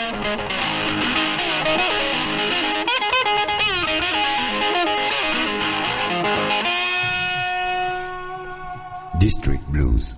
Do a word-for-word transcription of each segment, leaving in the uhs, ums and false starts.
District Blues.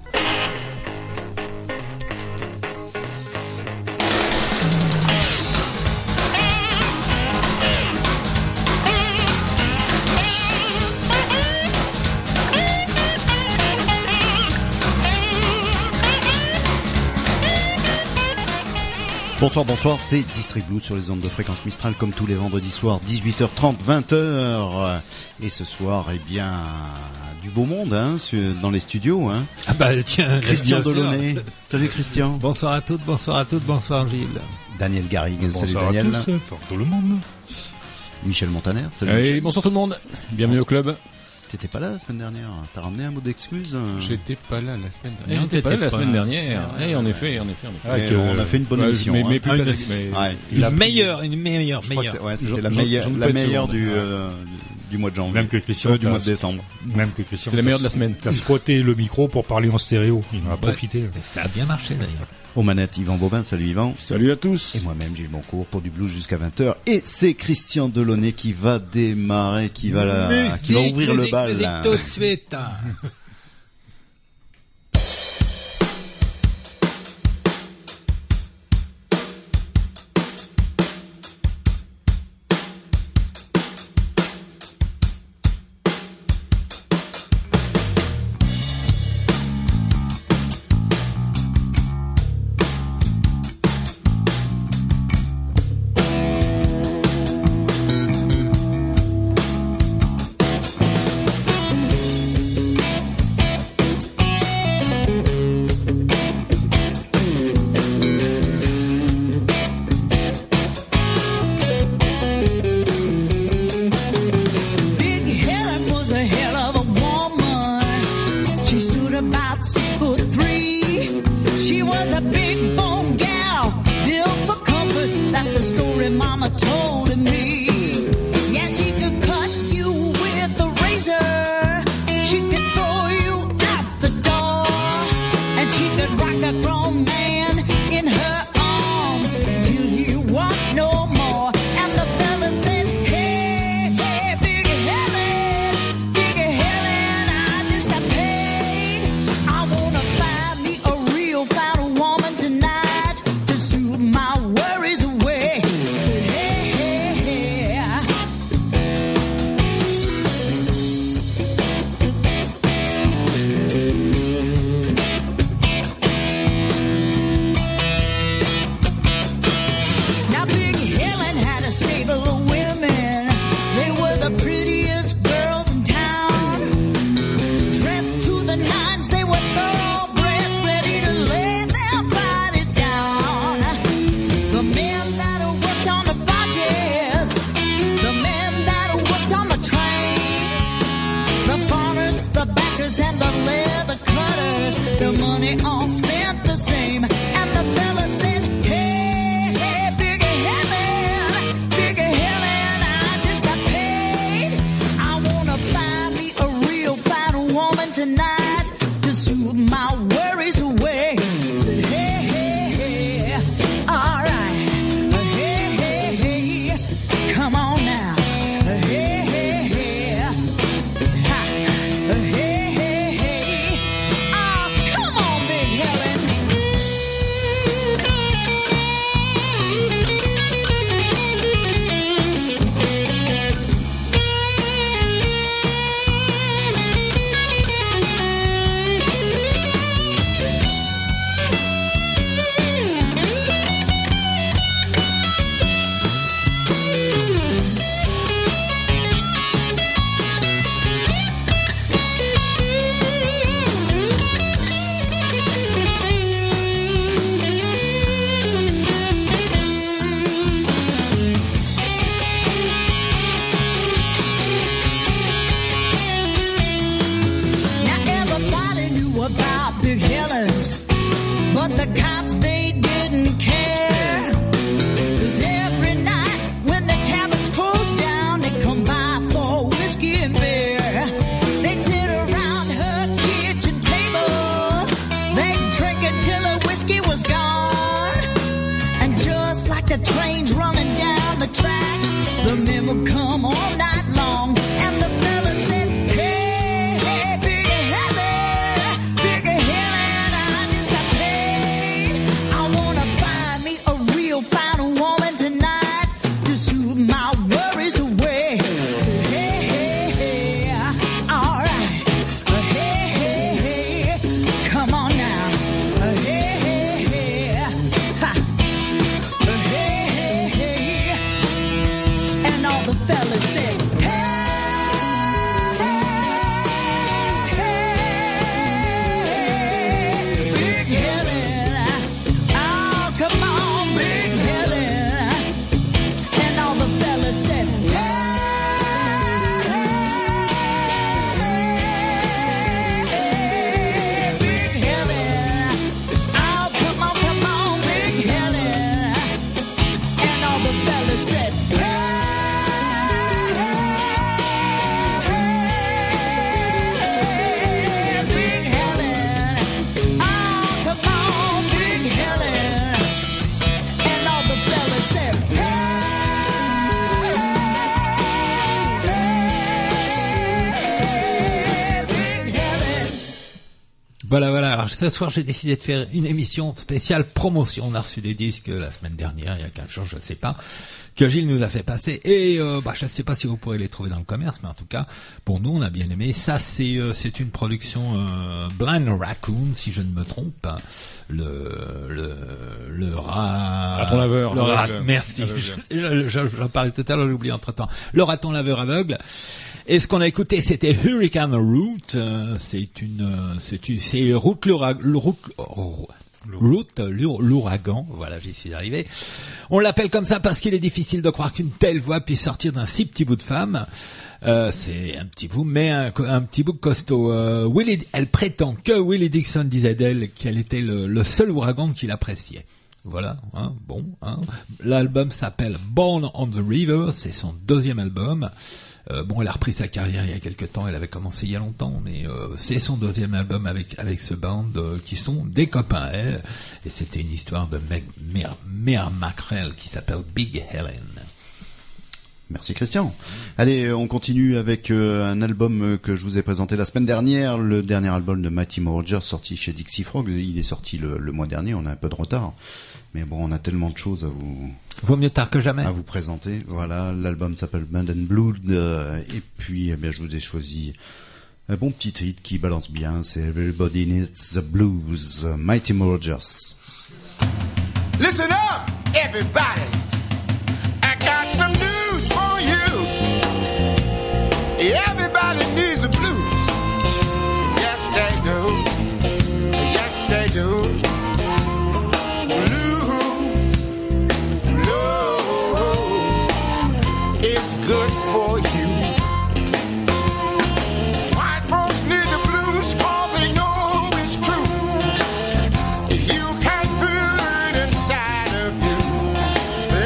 Bonsoir, bonsoir, c'est District Blues sur les ondes de fréquence Mistral comme tous les vendredis soirs, dix-huit heures trente, vingt heures. Et ce soir, eh bien, du beau monde hein, dans les studios. Hein. Ah bah tiens, Christian Delaunay. Salut Christian. Bonsoir à toutes, bonsoir à toutes, bonsoir Gilles. Daniel Garrigue, bonsoir salut Daniel. Bonsoir à tous, tout le monde. Michel Montaner, salut Hey, Michel. bonsoir tout le monde, bienvenue au club. T'étais pas là la semaine dernière, t'as ramené un mot d'excuse euh... J'étais pas là la semaine dernière. Non, J'étais pas là la t'étais semaine pas- dernière. Eh, en effet, en effet, en effet. Ah, En effet. et on a fait une bonne Ouais, émission. mais, hein. mais plus Ah, classique, une- mais- Ouais. Il a meilleure, une meilleure, Je crois que meilleure. c'est- ouais, c'était J'en- la j'en- meilleure, j'en doute la pas une meilleure seconde. du, euh, du mois de janvier. Même que Christian, Euh, du t'as- mois de décembre. Même que Christian. C'est la meilleure de la t'as- semaine. T'as squatté le micro pour parler en stéréo. Il en a profité. Mais ça a bien marché d'ailleurs. Aux manettes, Yvan Bobin, salut Yvan. Salut à tous. Et moi-même, Gilles Boncourt pour du blues jusqu'à vingt heures. Et c'est Christian Delaunay qui va démarrer, qui va, la, qui va ouvrir le bal. Musique tout de suite. Big Helen was a hell of a woman. She stood about six foot three. She was a big bone gal, built for comfort. That's a story Mama told me. Yeah, she could cut you with a razor. She could throw you out the door, and she could rock a grown man in her arms till he want no more. And the fella said, "Hey, hey, Big Helen, Big Helen, I just got paid. I wanna buy me a real fine woman tonight to soothe my worries away." Said, "Hey, hey, hey." like a train's running down the tracks. The men would come all night long, and the fella said, hey, hey, Big Helen, Big Helen, I just got paid. I wanna find me a real fine woman tonight to soothe my worries away. Said, hey, hey, hey, all right. Uh, hey, hey, hey, come on now. Uh, hey, hey, hey, ha. Uh, hey, hey, hey. And all the fellas said, hey, hey, Big Helen. Oh, come on, Big Helen. And all the fellas said, hey, hey, Big Helen. Oh, come on, come on, Big Helen. And all the fellas said, hey, hey, Big Helen. Oh, come on, Big Helen. And all the fellas said, hey, Big Helen. Voilà, voilà. Alors, ce soir, j'ai décidé de faire une émission spéciale promotion. On a reçu des disques la semaine dernière, il y a quinze jours, je sais pas, que Gilles nous a fait passer. Et euh, bah, je sais pas si vous pourrez les trouver dans le commerce, mais en tout cas, pour nous, on a bien aimé. Ça, c'est euh, c'est une production euh, Blind Raccoon, si je ne me trompe. Le le le rat. Raton laveur. Le rat. Aveugle. Merci. Aveugle. Je, je, j'en parlais tout à l'heure, j'ai oublié entre temps. Le raton laveur aveugle. Et ce qu'on a écouté, c'était Hurricane Route. Euh, c'est une, euh, c'est une, c'est route l'ouragan, route, route l'our- l'ouragan. Voilà, j'y suis arrivé. On l'appelle comme ça parce qu'il est difficile de croire qu'une telle voix puisse sortir d'un si petit bout de femme. Euh, c'est un petit bout, mais un, un petit bout costaud. Euh, Willie, elle prétend que Willie Dixon disait d'elle qu'elle était le, le seul ouragan qu'il appréciait. Voilà, hein, bon. Hein. L'album s'appelle Born on the River, c'est son deuxième album. Euh, bon, elle a repris sa carrière il y a quelques temps, elle avait commencé il y a longtemps, mais euh, c'est son deuxième album avec avec ce band euh, qui sont des copains à elle, et c'était une histoire de Meg Mère Mère Mackerel qui s'appelle Big Helen. Merci Christian. Allez, on continue avec euh, un album euh, que je vous ai présenté la semaine dernière, le dernier album de Mighty Mo Rogers sorti chez Dixie Frog. Il est sorti le, le mois dernier, on a un peu de retard, mais bon, on a tellement de choses à vous Vaut mieux tard que jamais. à vous présenter. Voilà, l'album s'appelle Band and Blood, euh, et puis eh bien je vous ai choisi un bon petit hit qui balance bien, c'est Everybody Needs the Blues, Mighty Mo Rogers. Listen up, everybody. I got some news for you. Everybody needs the blues. Yes, they do. Yes, they do. Blues, blues is good for you. White folks need the blues 'cause they know it's true. You can feel it inside of you.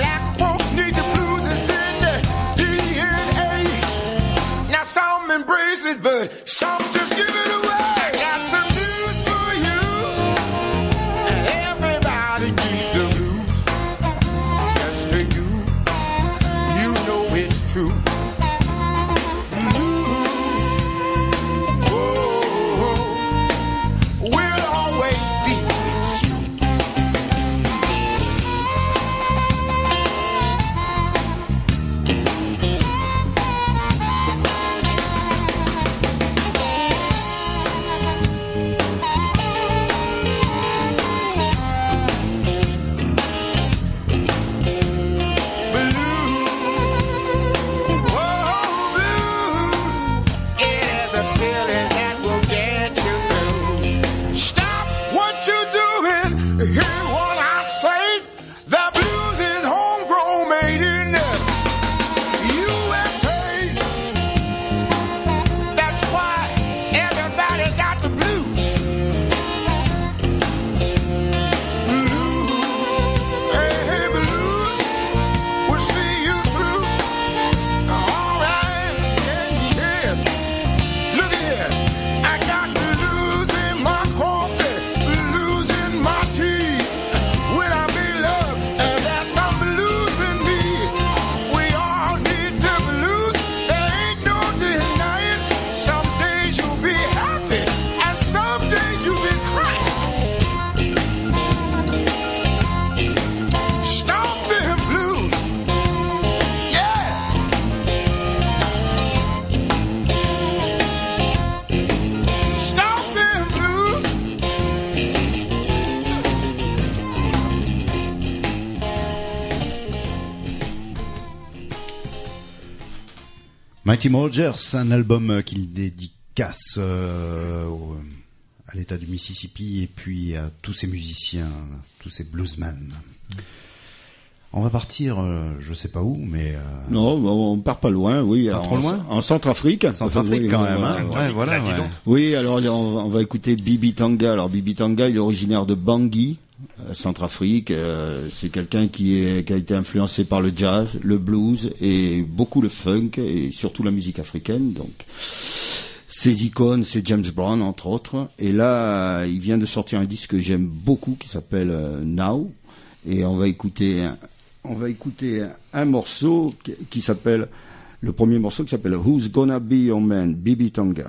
Mighty Rogers, un album qu'il dédicace euh, au, à l'état du Mississippi et puis à tous ces musiciens, tous ces bluesmen. On va partir, euh, je sais pas où, mais... Euh... Non, on part pas loin, oui. Pas en, trop loin En Centrafrique. Centrafrique oui, quand oui, même, oui, hein. oui. Ouais, voilà, ouais. Oui, alors on, on va écouter Bibi Tanga. Alors Bibi Tanga, il est originaire de Bangui, euh, Centrafrique. Euh, c'est quelqu'un qui, est, qui a été influencé par le jazz, le blues et beaucoup le funk et surtout la musique africaine. Donc, ses icônes, c'est James Brown entre autres. Et là, il vient de sortir un disque que j'aime beaucoup qui s'appelle euh, Now. Et on va écouter... Un, On va écouter un morceau qui, qui s'appelle, le premier morceau qui s'appelle Who's Gonna Be Your Man, Bibi Tanga.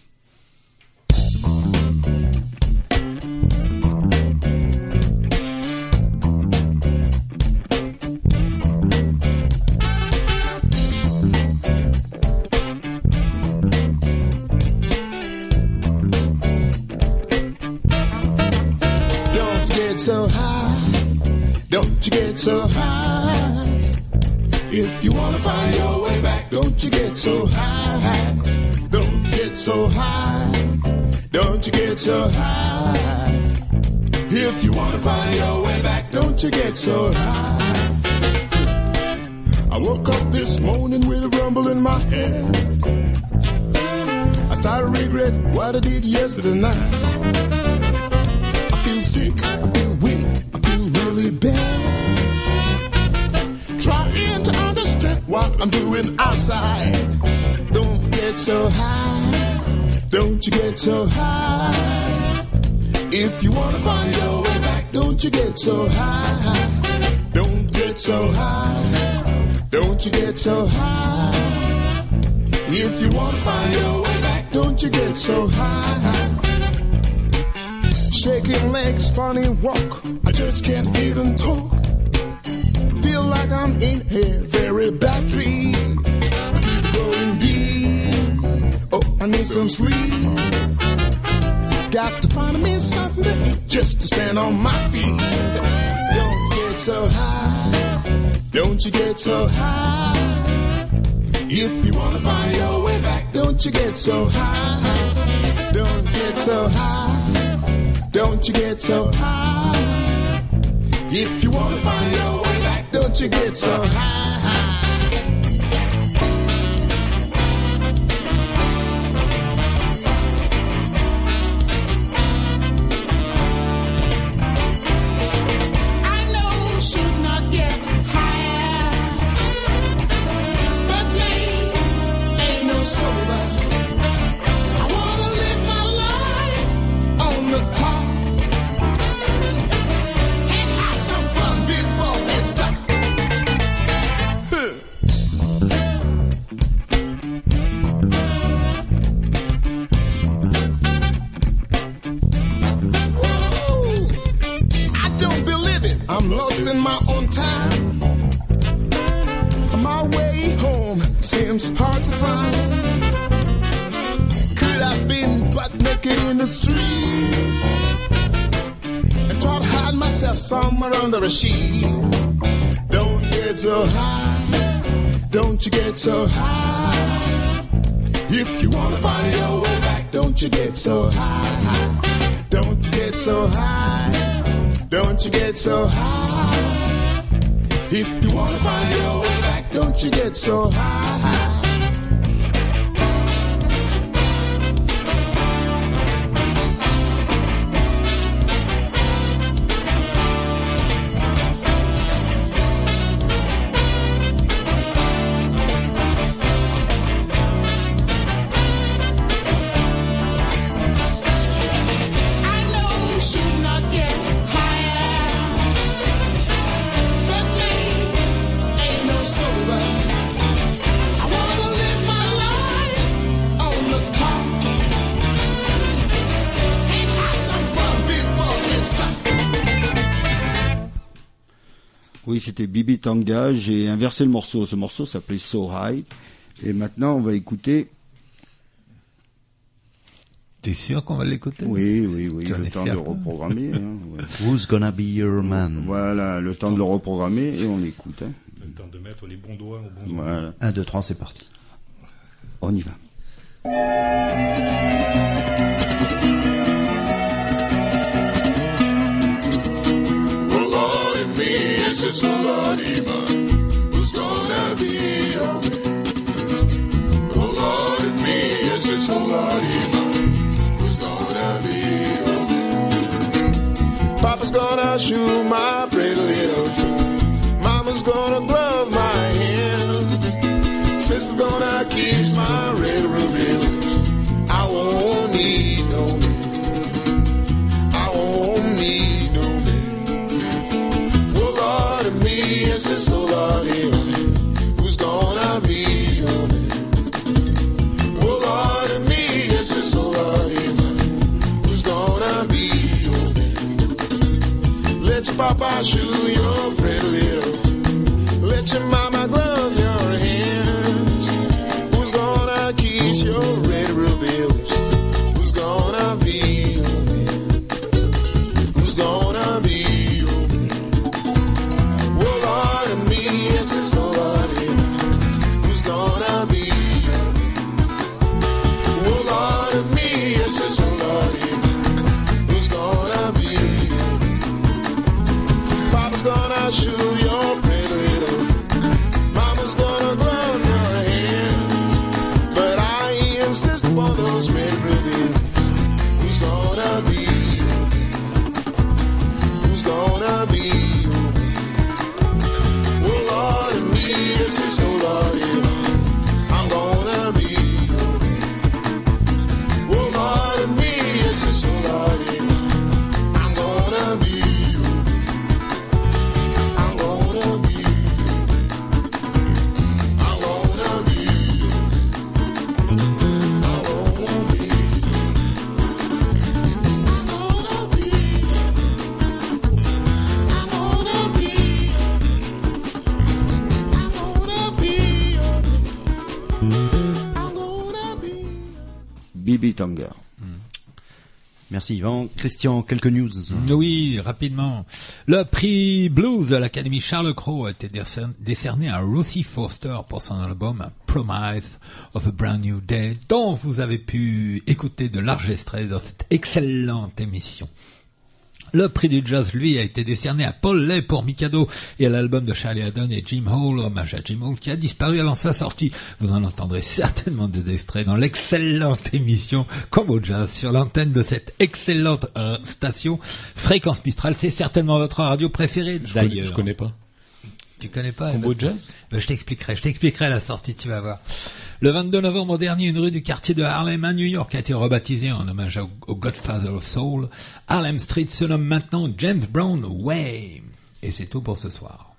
Don't get so high. Don't you get so high. If you wanna find your way back, don't you get so high. Don't get so high. Don't you get so high. If you wanna find your way back, don't you get so high. I woke up this morning with a rumble in my head. I started to regret what I did yesterday night. I feel sick, I feel weak, I feel really bad. Trying to understand what I'm doing outside. Don't get so high. Don't you get so high. If you wanna find your way back, don't you get so high. Don't get so high. Don't you get so high. If you wanna find your way back, don't you get so high. Shaking legs, funny walk, I just can't even talk. Feel like I'm in a very bad dream. Keep going deep. Oh, I need some sleep. Got to find me something to eat just to stand on my feet. Don't get so high. Don't you get so high. If you wanna find your way back, don't you get so high. Don't get so high. Don't you get so high. If you wanna find your way back, don't you get so high. I'm lost in my own time. My way home seems hard to find. Could have been butt naked in the street and try to hide myself somewhere under a sheet. Don't get so high. Don't you get so high. If you wanna find your way back, don't you get so high. Don't you get so high. Don't you get so high. If you wanna find your way back, don't you get so high. Oui, c'était Bibi Tanga. J'ai inversé le morceau. Ce morceau s'appelait So High. Et maintenant, on va écouter. T'es sûr qu'on va l'écouter? Oui, oui, oui. Tu en Le es temps fier, de toi reprogrammer. Hein, ouais. Who's gonna be your man? Voilà, le temps de le reprogrammer et on écoute. Hein. Le temps de mettre les bons doigts au bon doigt. Voilà. un, deux, trois, c'est parti. On y va. Oh Lord, in me, it's just a Lord, who's gonna be on me? Oh Lord, in me, it's just a Lord, who's gonna be on me? Papa's gonna shoe my pretty little foot. Mama's gonna glove my hands. Sister's gonna kiss my red rubies. I won't need no man. I won't need no man. Oh Lord of me, yes, it's oh Lord of me. Who's gonna be on it? Oh Lord of me, yes, it's oh Lord of me. Who's gonna be on it? Let your papa shoe your pretty little foot. Let your mama glove your hands. Who's gonna kiss your red rubies? Who's gonna be on me? Who's gonna be on me? Oh Lord of me, yes, it's oh Lord of me. Who's gonna be on me? Oh Lord of me, yes, it's oh Lord of me. Who's gonna be on me? Papa's gonna shoe your pretty little foot. Mama's gonna glove your hands. But I insist upon those red rubies. Who's gonna be on me? Who's gonna be on me? Oh Lord of me, yes, it's oh Lord of me. I'm gonna be on me. Oh Lord of me, yes, it's oh Lord of me. I'm gonna be on me. I'm gonna be on me. I'm gonna be on me. I'm gonna be on me. I'm gonna be I'm gonna be I'm gonna be Bibi Tonga. Merci Yvan. Christian, quelques news. Oui, rapidement. Le prix Blues de l'Académie Charles Cros a été décer- décerné à Ruthie Foster pour son album Promise of a Brand New Day, dont vous avez pu écouter de larges extraits dans cette excellente émission. Le prix du jazz, lui, a été décerné à Paul Lay pour Mikado et à l'album de Charlie Haddon et Jim Hall, hommage à Jim Hall qui a disparu avant sa sortie. Vous en entendrez certainement des extraits dans l'excellente émission Combo Jazz sur l'antenne de cette excellente euh, station. Fréquence Mistral, c'est certainement votre radio préférée Je connais, d'ailleurs. je connais pas. Tu connais pas Combo eh ben, Jazz ben, je t'expliquerai, je t'expliquerai à la sortie, tu vas voir. Le vingt-deux novembre dernier, une rue du quartier de Harlem à New York a été rebaptisée en hommage au, au Godfather of Soul. Harlem Street se nomme maintenant James Brown Way. Et c'est tout pour ce soir.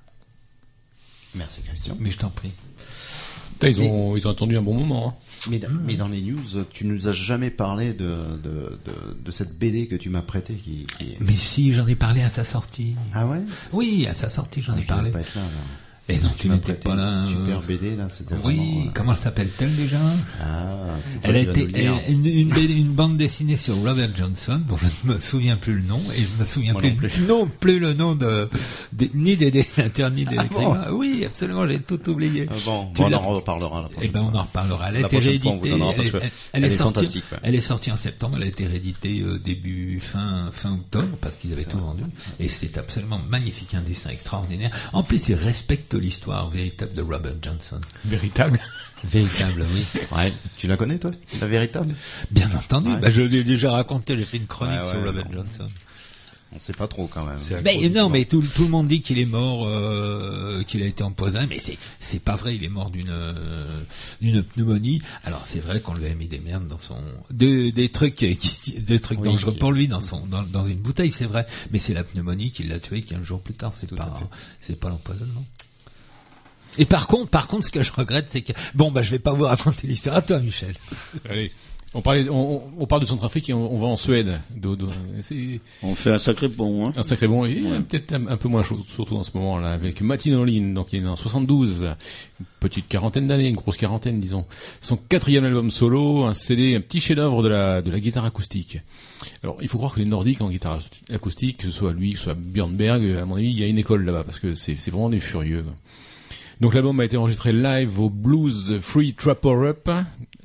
Merci Christian. Mais je t'en prie. Putain, ils ont, ils ont attendu un bon moment. Hein. Mais, dans- mais dans les news, tu nous as jamais parlé de, de, de, de cette B D que tu m'as prêtée qui, qui... Mais si, j'en ai parlé à sa sortie. Ah ouais? Oui, à sa sortie, j'en ai Je devais parlé. pas être là, là. Et non, tu m'as n'étais prêté pas là. une euh, super B D là, c'était Oui, vraiment... euh, comment s'appelle-t-elle déjà? Ah, c'est Elle a toi qui vas été nous le dire. elle- une, une, B D une bande dessinée sur Robert Johnson, dont je ne me souviens plus le nom, et je me souviens Moi plus, non plus. non plus le nom de, de- ni des dessinateurs ni des Ah écrivains. Oui, absolument, j'ai tout oublié. Ah bon, Tu bon, on l'as- en reparlera la Eh prochaine ben, on fois. en reparlera. Elle a La été prochaine fois, on vous rééditée. donnera, Elle, parce est- que elle- elle elle est est sortie. fantastique, ouais. Elle est sortie en septembre. Elle a été rééditée euh, début fin fin octobre parce qu'ils avaient tout vendu. Et c'est absolument magnifique, un dessin extraordinaire. En plus, il respecte l'histoire véritable de Robert Johnson. Véritable. Véritable, oui. Ouais, tu la connais toi, la véritable? Bien entendu. Ouais. Bah, je l'ai déjà raconté. J'ai fait une chronique Ouais, ouais, sur Robert non. Johnson. On sait pas trop quand même. C'est à Mais cause du non, vent. mais tout, tout le monde dit qu'il est mort, euh, qu'il a été empoisonné, mais c'est c'est pas vrai. Il est mort d'une euh, d'une pneumonie. Alors c'est vrai qu'on lui a mis des merdes dans son des, des trucs qui, des trucs Oui, dangereux qui- pour lui dans son dans, dans une bouteille, c'est vrai. Mais c'est la pneumonie qui l'a tué quinze jours plus tard. C'est Tout pas à fait. c'est pas l'empoisonnement. Et par contre, par contre, ce que je regrette, c'est que bon, bah, je vais pas vous raconter l'histoire à toi, Michel. Allez. On parlait, on, on parle de Centrafrique et on, on va en Suède. De, de, c'est On fait un sacré pont, hein. un sacré bon, et peut-être un, un peu moins chaud, surtout en ce moment-là, avec Martin Olin, donc il est né en soixante-douze, une petite quarantaine d'années, une grosse quarantaine, disons. Son quatrième album solo, un C D, un petit chef-d'œuvre de la, de la guitare acoustique. Alors, il faut croire que les Nordiques en guitare acoustique, que ce soit lui, que ce soit Björn Berg, à mon avis, il y a une école là-bas, parce que c'est, c'est vraiment des furieux, quoi. Donc l'album a été enregistré live au Blues Free Trapper Up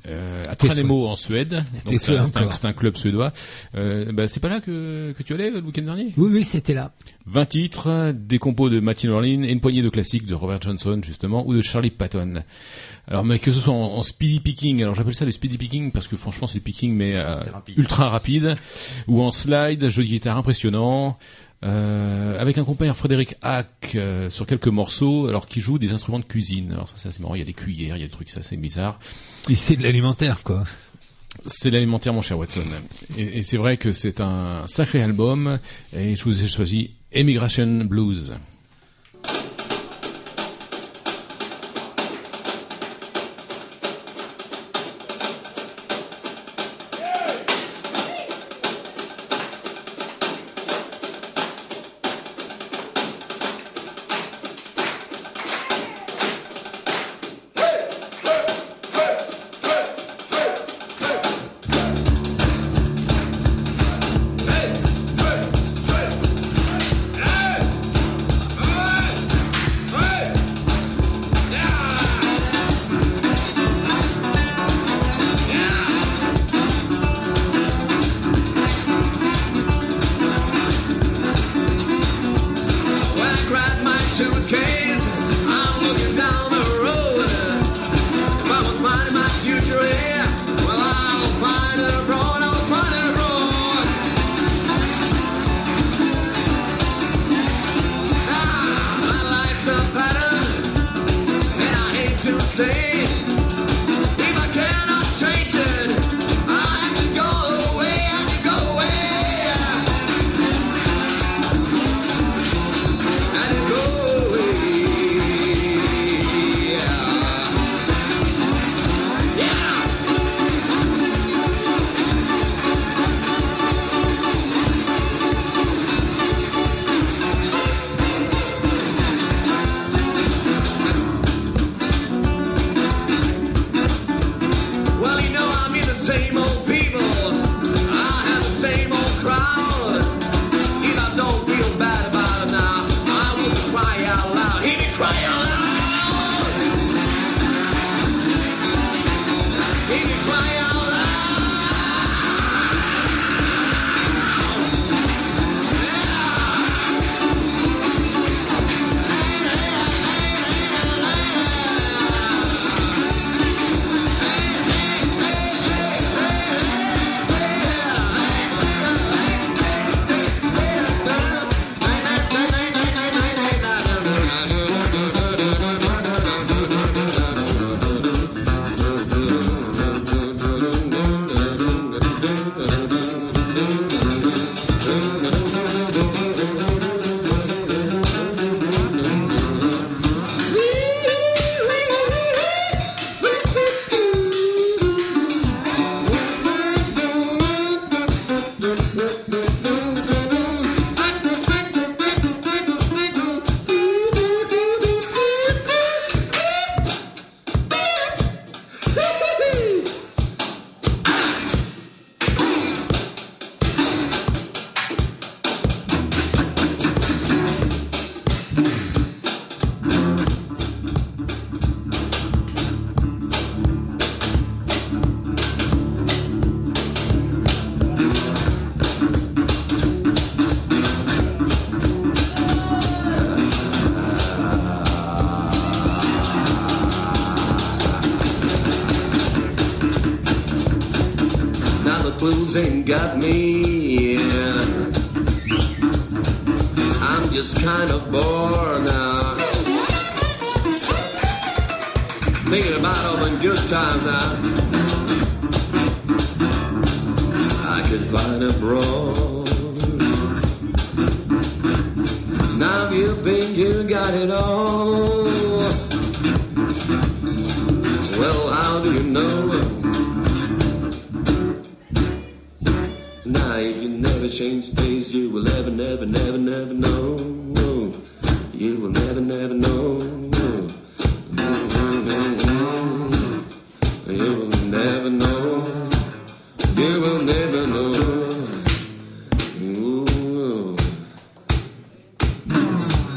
Euh, à T'es Tranemo en Suède. T'es Donc c'est un, sûr c'est un- encore. c'est un club suédois. Euh, bah, c'est pas là que, que tu allais le week-end dernier? Oui, oui, c'était là. vingt titres, des compos de Matty Norlin et une poignée de classiques de Robert Johnson, justement, ou de Charlie Patton. Alors, mais que ce soit en, en speedy picking, alors j'appelle ça le speedy picking parce que franchement c'est picking mais euh, C'est rapide. ultra rapide, ou en slide, jeu de guitare impressionnant, euh, avec un compère Frédéric Hack euh, sur quelques morceaux, alors qui joue des instruments de cuisine. Alors ça c'est assez marrant, il y a des cuillères, il y a des trucs, ça c'est bizarre. Et c'est de l'alimentaire, quoi. C'est l'alimentaire, mon cher Watson. Et, et c'est vrai que c'est un sacré album, et je vous ai choisi Emigration Blues. When I grab my suitcase, I'm looking down the road. If I will find my future here, well, I'll find a road, I'll find a road. Ah, my life's a pattern, and I hate to say, if I cannot change it, I have to go away, I have to go away. And go away. Yeah. Yeah. Well, you know I'm in the same old people. I have the same old crowd. If I don't feel bad about it now, I will cry out loud. Hear me cry out loud. Hear me cry out loud. Now the blues ain't got me. Yeah. I'm just kind of bored now. Thinking about all the good times now. I could find a broad. Now you think you got it all. Well, how do you know? Now if you never change space, you will never, never, never, never know. You will never, never know. You will never know. You will never know. Ooh.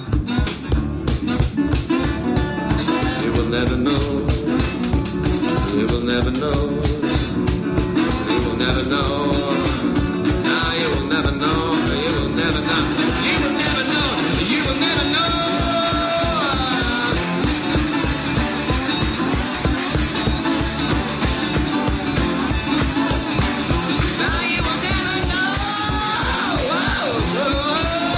You will never know. You will never know. You will never know. Now you will never know. You will never know. You will never know. You will never know. Now you will never know. Whoa, whoa.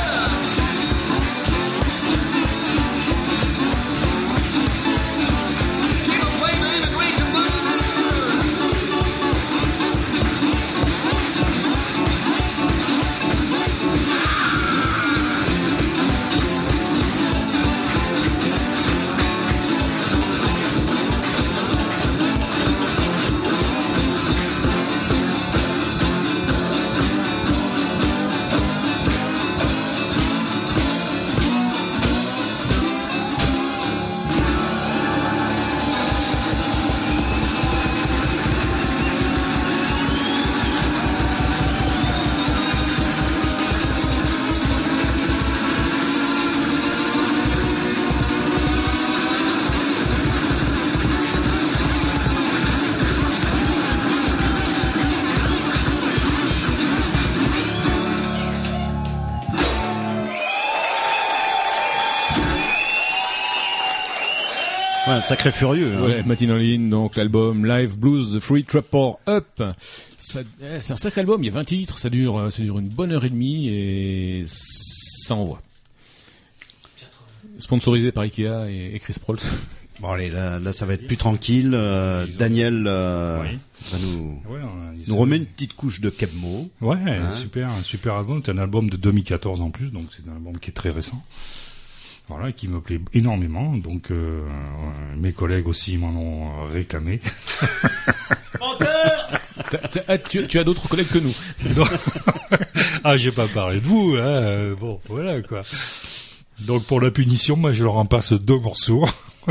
People play the immigration law. Ouais, un sacré furieux. Hein. Ouais, Martin Lin, donc l'album Live Blues The Free Trapper Up. Ça, eh, c'est un sacré album, il y a vingt titres, ça dure, ça dure une bonne heure et demie et ça envoie. Sponsorisé par Ikea et, et Chris Prolls. Bon allez, là, là ça va être plus tranquille. Euh, Daniel euh, Oui. va nous, Ouais, on- ils nous sont- remet une petite couche de Kebmo. Ouais, Hein super, un super album. C'est un album de deux mille quatorze en plus, donc c'est un album qui est très récent. Voilà, qui me plaît énormément. Donc euh, euh, mes collègues aussi m'en ont réclamé. T'as- t'as- ah, tu, tu as d'autres collègues que nous. Ah, j'ai pas parlé de vous, hein. euh, Bon, voilà quoi. Donc pour la punition, moi je leur en passe deux morceaux.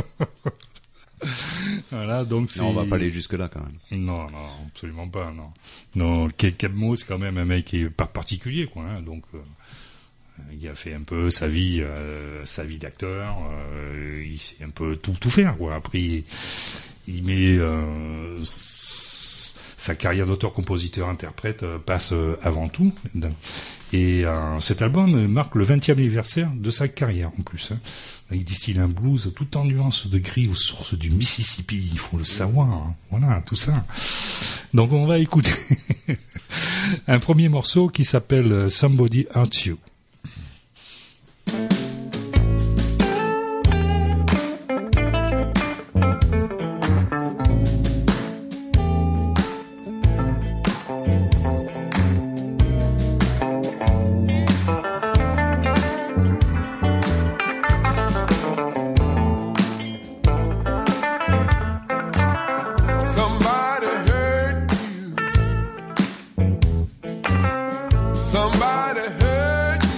Voilà, donc c'est. Non, on va pas aller jusque là quand même. Non, non, absolument pas, non. Non, Ke- Kebmo, c'est quand même un mec qui est pas particulier, quoi. Hein, donc, euh, il a fait un peu sa vie, euh, sa vie d'acteur. Euh, il sait un peu tout, tout faire, quoi. Après, il, il met euh, s- sa carrière d'auteur-compositeur-interprète euh, passe euh, avant tout. Et euh, cet album marque le vingtième anniversaire de sa carrière, en plus. Hein. Il distille un blues tout en nuances de gris aux sources du Mississippi, il faut le savoir. Hein. Voilà, tout ça. Donc on va écouter un premier morceau qui s'appelle Somebody Hurt You. Somebody hurt you. Somebody hurt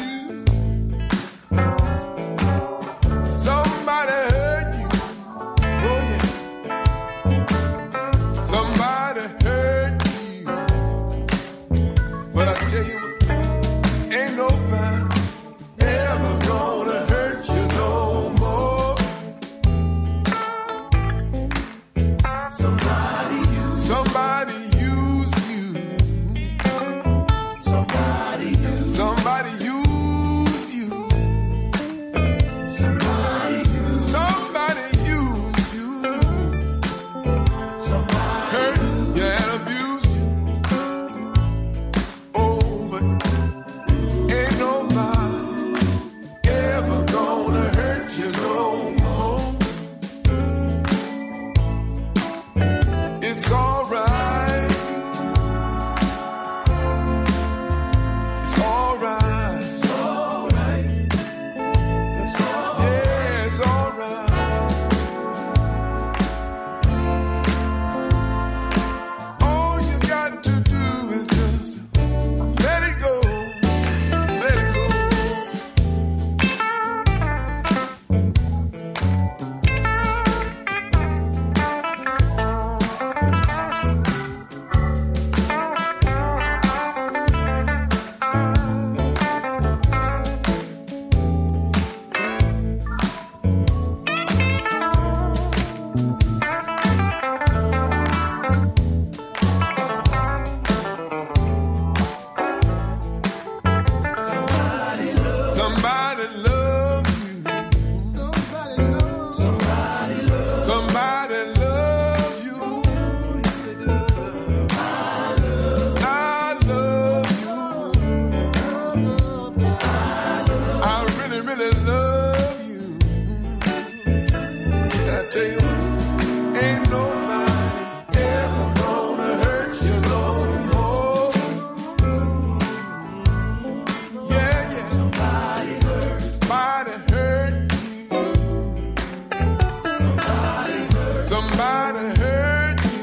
Somebody hurt you.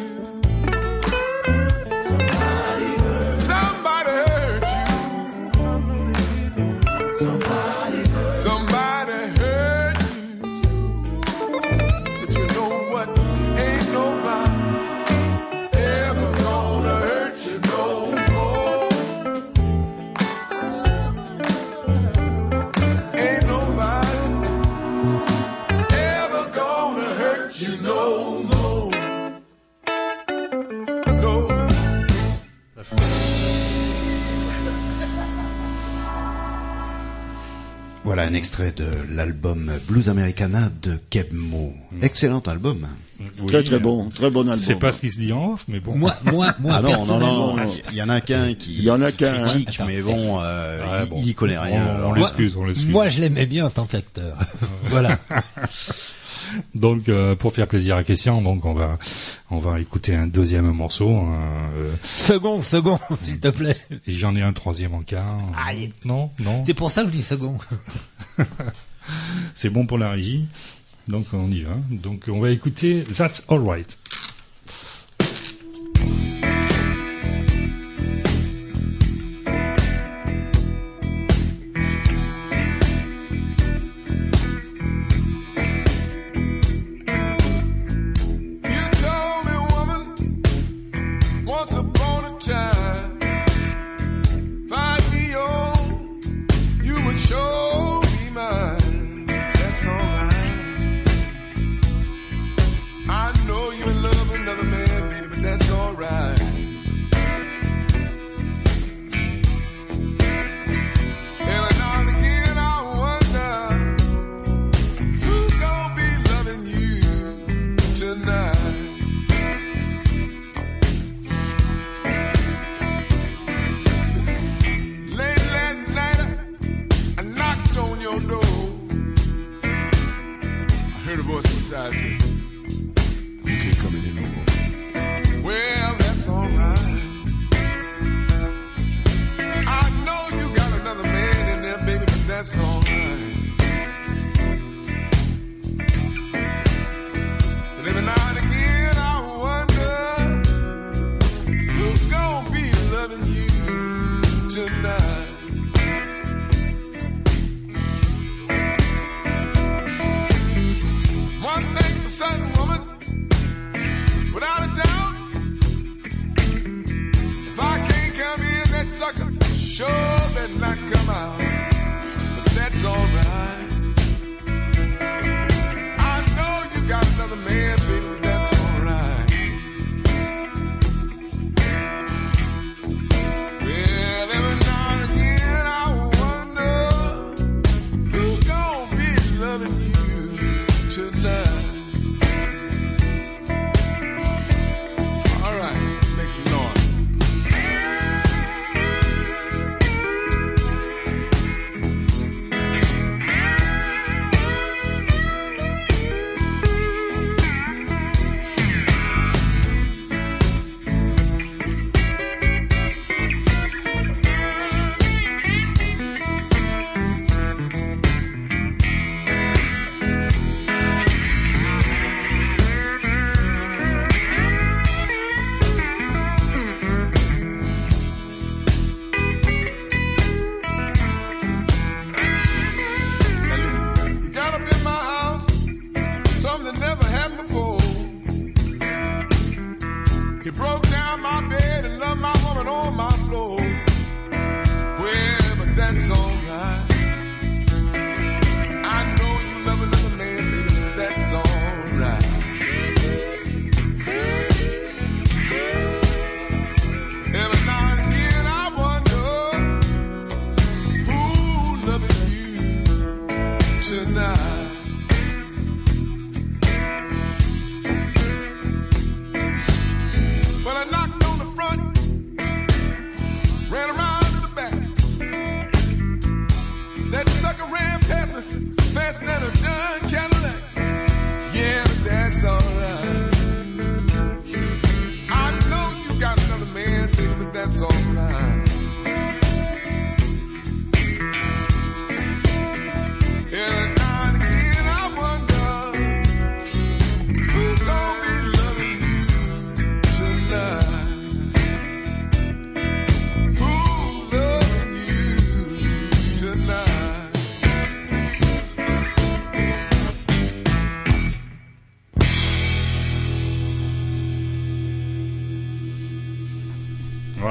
Somebody hurt, somebody hurt you. Somebody hurt, somebody hurt you. But you know what? Ain't nobody ever gonna hurt you no more. Ain't nobody ever gonna hurt you no more. No. Voilà un extrait de l'album Blues Americana de Keb Mo. Excellent album. Oui, Très très euh, bon, très bon album. C'est pas ce qui se dit en off, mais bon. Moi, moi, moi, Ah non, non, personnellement, non, il y en a qu'un qui Il y en a qu'un, critique, hein. mais bon, euh, Ouais, il, bon. il y connaît rien. On, alors. on l'excuse, on l'excuse. moi, je l'aimais bien en tant qu'acteur. Voilà. Donc, euh, pour faire plaisir à Christian, donc on va, on va écouter un deuxième morceau. hein, euh, Second, second, s'il te plaît. et J'en ai un troisième en quart. Aïe. Non, non. C'est pour ça que je dis second. C'est bon pour la régie. Donc on y va. Donc on va écouter That's Alright. You told me, woman, once upon a time, find me on, you would show me mine. That's alright. I know you in love with another man, baby, but that's alright. Every now and again I wonder who's gonna be loving you tonight. Late that night, I knocked on your door. I heard a voice inside say, "You can't come in here no more." Well, that's alright. I know you got another man in there, baby, but that's alright. But every now and again I wonder who's gonna be loving you tonight. One thing for certain, woman, without a doubt, if I can't come in, that sucker sure better not come out. But that's alright. I know you got another man, baby, but that's alright. Well, every now and again I wonder who's gonna be loving you tonight. All right, make some noise. Now listen, you got up in my house, something that never happened before. You broke down my bed and left my woman on my floor. Well, but that's alright. I know you love another man, baby, but that's alright. Every now and again I wonder who's loving you tonight. Well, I knocked on the front, ran around to the back. That sucker ran past me faster than a done Cadillac. Yeah, but that's alright. I know you got another man, baby, but that's alright. Every now and again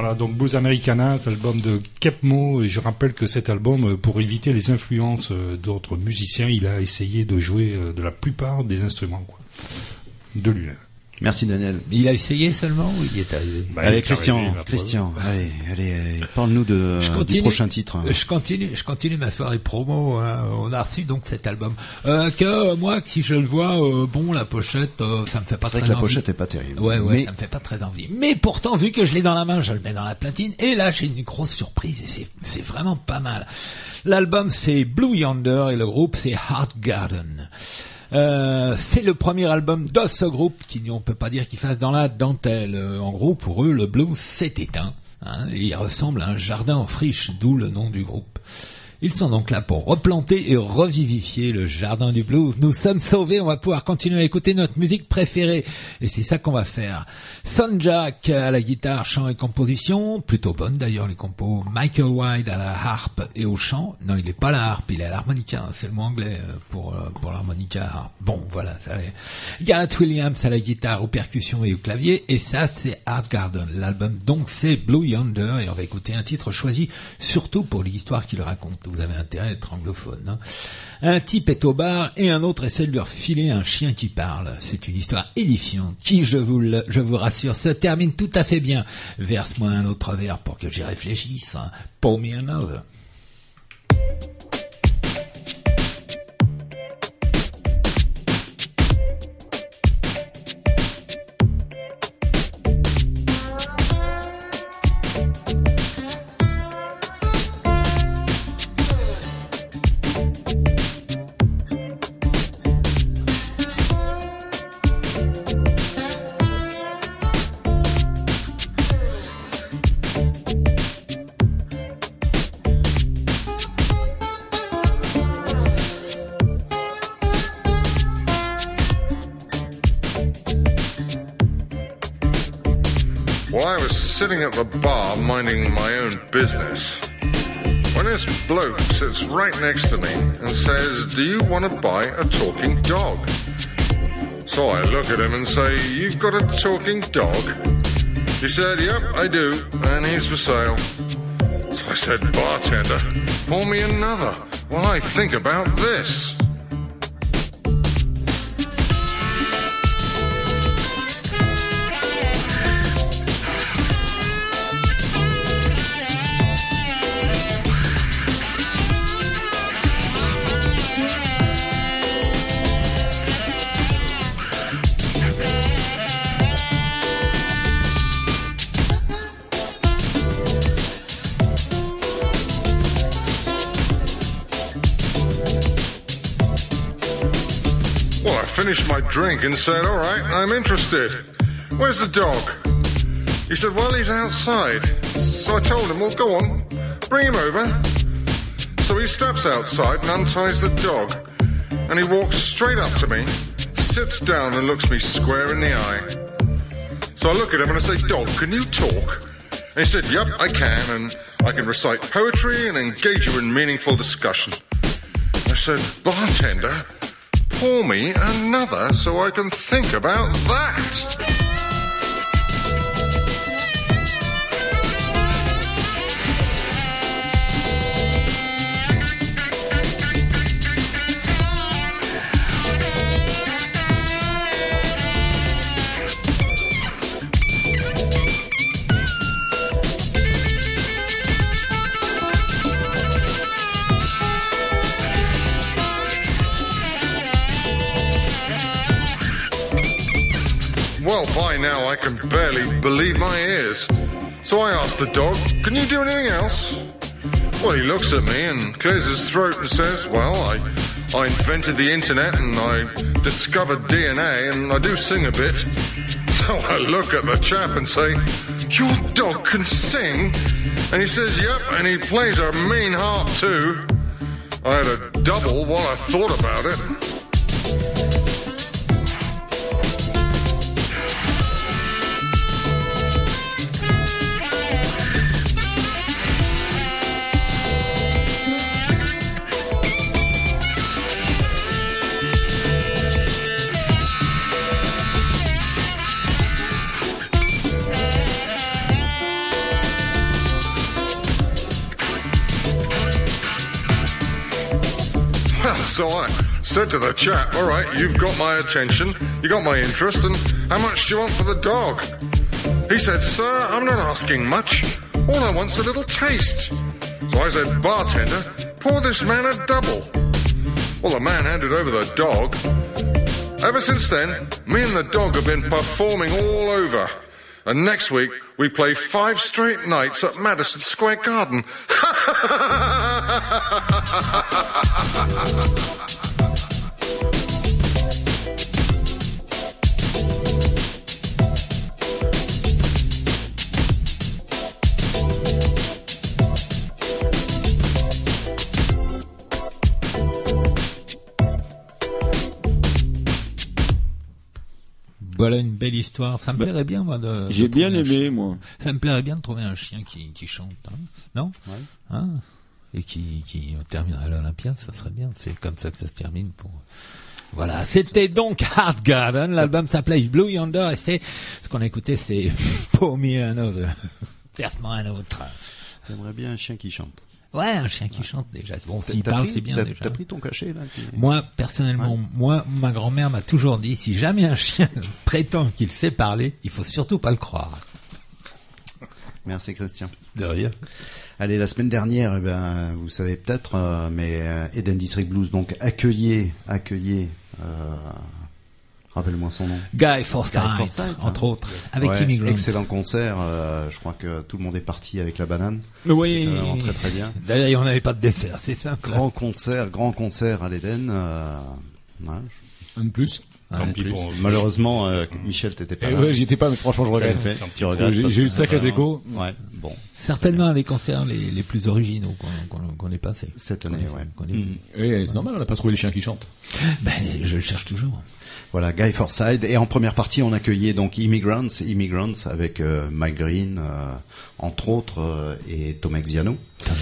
Voilà, donc Blues Americana, c'est l'album de Kepmo, et je rappelle que cet album, pour éviter les influences d'autres musiciens, il a essayé de jouer de la plupart des instruments, quoi, de lui-même. Merci Daniel. Il a essayé seulement ou il y est arrivé? Bah, allez il est Christian, arrivé, là, Christian, allez, allez, allez, parle-nous de Je du continue. prochain titre. Je continue, je continue ma soirée promo. Hein. On a reçu donc cet album. Euh, que euh, moi, si je le vois, euh, bon, la pochette, euh, ça me fait pas C'est vrai très que la envie. pochette est pas terrible. Ouais, ouais, Mais ça me fait pas très envie. Mais pourtant, vu que je l'ai dans la main, je le mets dans la platine. Et là, j'ai une grosse surprise et c'est, c'est vraiment pas mal. L'album, c'est Blue Yonder et le groupe, c'est Heart Garden. Euh, c'est le premier album de ce groupe qui, on peut pas dire qu'il fasse dans la dentelle. Euh, en gros, pour eux, le blues s'est éteint. Hein, et il ressemble à un jardin en friche, d'où le nom du groupe. Ils sont donc là pour replanter et revivifier le jardin du blues. Nous sommes sauvés, on va pouvoir continuer à écouter notre musique préférée. Et c'est ça qu'on va faire. Son Jack à la guitare, chant et composition, plutôt bonne d'ailleurs les compos. Michael White à la harpe et au chant. Non, il est pas à la harpe, il est à l'harmonica. C'est le mot anglais pour pour l'harmonica. Bon, voilà, ça allait. Garrett Williams à la guitare, aux percussions et au clavier. Et ça, c'est Heart Garden. L'album, donc, c'est Blue Yonder. Et on va écouter un titre choisi surtout pour l'histoire qu'il raconte. Vous avez intérêt à être anglophone. Hein. Un type est au bar et un autre essaie de lui refiler un chien qui parle. C'est une histoire édifiante qui, je vous le, je vous rassure, se termine tout à fait bien. Verse-moi un autre verre pour que j'y réfléchisse. Hein. Pour me another. Well, I was sitting at the bar minding my own business when this bloke sits right next to me and says, "Do you want to buy a talking dog?" So I look at him and say, "You've got a talking dog?" He said, "Yep, I do, and he's for sale." So I said, "Bartender, pour me another while I think about this." Finished my drink and said, "All right, I'm interested. Where's the dog?" He said, "Well, he's outside." So I told him, "Well, go on, bring him over." So he steps outside and unties the dog, and he walks straight up to me, sits down and looks me square in the eye. So I look at him and I say, "Dog, can you talk?" And he said, "Yep, I can, and I can recite poetry and engage you in meaningful discussion." I said, "Bartender, pour me another so I can think about that." Well, by now I can barely believe my ears. So I asked the dog, "Can you do anything else?" Well, he looks at me and clears his throat and says, "Well, I, I invented the internet and I discovered D N A and I do sing a bit." So I look at the chap and say, "Your dog can sing?" And he says, "Yep, and he plays a mean harp too." I had a double while I thought about it. said to the chap, all right, you've got my attention, you got my interest, and how much do you want for the dog? He said, sir, I'm not asking much. All I want's a little taste. So I said, bartender, pour this man a double. Well, the man handed over the dog. Ever since then, me and the dog have been performing all over. And next week, we play five straight nights at Madison Square Garden. Voilà une belle histoire. Ça me Bah, plairait bien, moi. De, j'ai de bien trouver un aimé, chien. moi. Ça me plairait bien de trouver un chien qui, qui chante, hein. Non? Ouais. Hein? Et qui, qui terminerait à l'Olympia, ça serait bien. C'est comme ça que ça se termine pour. Voilà. C'était donc Hard Garden. L'album s'appelait Blue Yonder et c'est, ce qu'on a écouté, c'est Pour Me Another. Verse-moi un autre. T'aimerais bien un chien qui chante. Ouais, un chien qui chante déjà. Bon, s'il T'as parle, pris- c'est bien t'as- déjà. T'as pris ton cachet, là? qui- Moi, personnellement, Ouais. moi, ma grand-mère m'a toujours dit, si jamais un chien prétend qu'il sait parler, il faut surtout pas le croire. Merci, Christian. De rien. Allez, la semaine dernière, eh ben, vous savez peut-être, euh, mais euh, Eden District Blues donc accueillait, accueillait, euh, rappelle-moi son nom. Guy Forsythe, Guy Forsythe, hein. entre autres, avec Ouais, Immigrants. excellent concert. euh, je crois que tout le monde est parti avec la banane. Oui. C'était vraiment très très bien. D'ailleurs, on n'avait pas de dessert, c'est simple. Grand concert, grand concert à l'Eden. Euh, ouais, je- Un de plus. Tant pis pour- Malheureusement, euh, Michel, t'étais pas Eh là. ouais, j'y étais pas, mais franchement, je regrette. T'as fait, tu regrettes J'ai parce j'ai eu que de sacrés vraiment- échos. Ouais, bon, Certainement un des concerts les, les plus originaux qu'on qu'on, qu'on ait passé. cette année, ouais. Qu'on ait- Mhm. Et c'est normal, on n'a pas trouvé les chiens qui chantent. Ben, je le cherche toujours. Voilà, Guy Forsythe. Et en première partie, on accueillait donc Immigrants, Immigrants avec euh, Mike Green, euh, entre autres, euh, et Tom Exziano.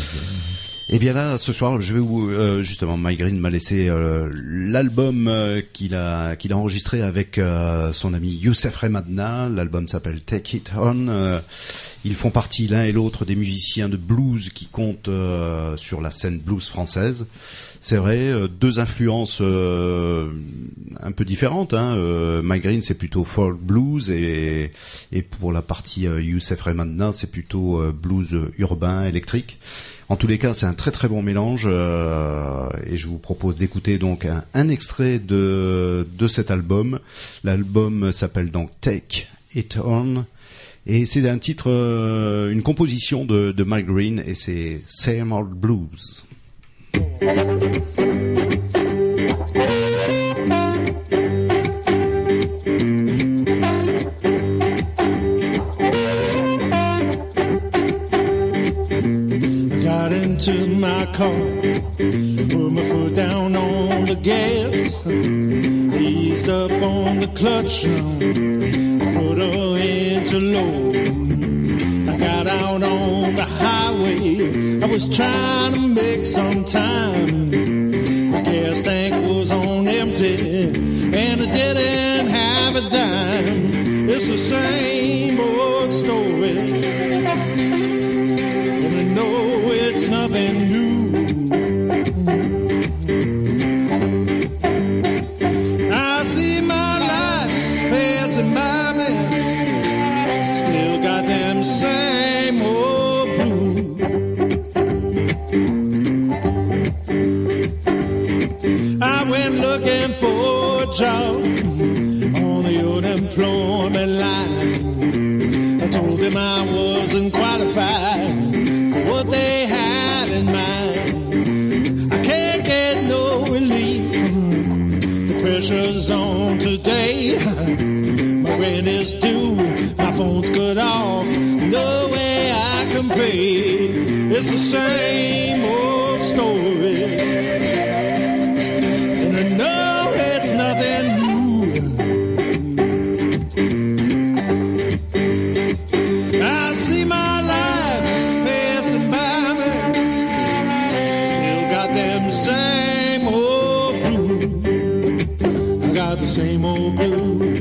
Et bien là, ce soir, je vais vous euh, justement, Mike Green m'a laissé euh, l'album euh, qu'il a qu'il a enregistré avec euh, son ami Youssef Remadna. L'album s'appelle Take It On. Euh, ils font partie l'un et l'autre des musiciens de blues qui comptent euh, sur la scène blues française. C'est vrai, euh, deux influences euh, un peu différentes. Hein. Euh, Mike Green, c'est plutôt folk blues et et pour la partie euh, Youssef Remadna, c'est plutôt euh, blues urbain électrique. En tous les cas, c'est un très très bon mélange euh, et je vous propose d'écouter donc un, un extrait de de cet album. L'album s'appelle donc Take It On et c'est un titre, euh, une composition de, de Mike Green et c'est Same Old Blues. Got into my car, put my foot down on the gas, eased up on the clutch, put her into low. I got out on the highway, I was trying to make some time. The gas tank was on empty, and I didn't have a dime. It's the same old story. And I know it's nothing new. I see my life passing by me, still got them same old blues. I went looking for a job on the unemployment line. I told them I wasn't qualified for what they had in mind. I can't get no relief. The pressure's on today. My rent is due. My phone's cut off. No way I can pay. It's the same old story. And I know it's nothing new. I see my life passing by me, still got them same old blues. I got the same old blues.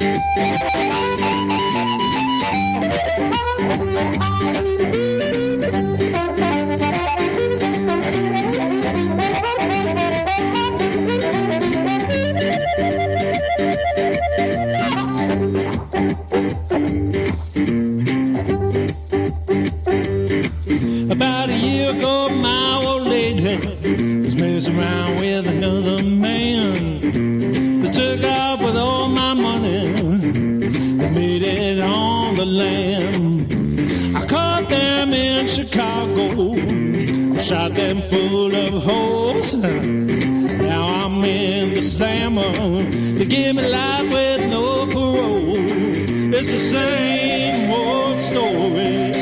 About a year ago, my old lady was messing around with another man. They took off with all my money. They made it on the lam. I caught them in Chicago, shot them full of holes. Now I'm in the slammer. They give me life with no parole. It's the same old story.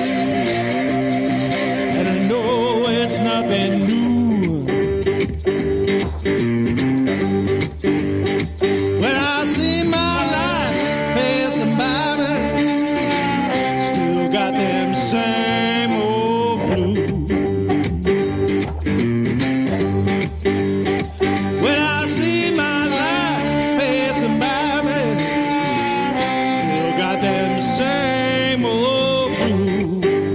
It's nothing new. When I see my life passing by me, still got them same old blues. When I see my life passing by me, still got them same old blues.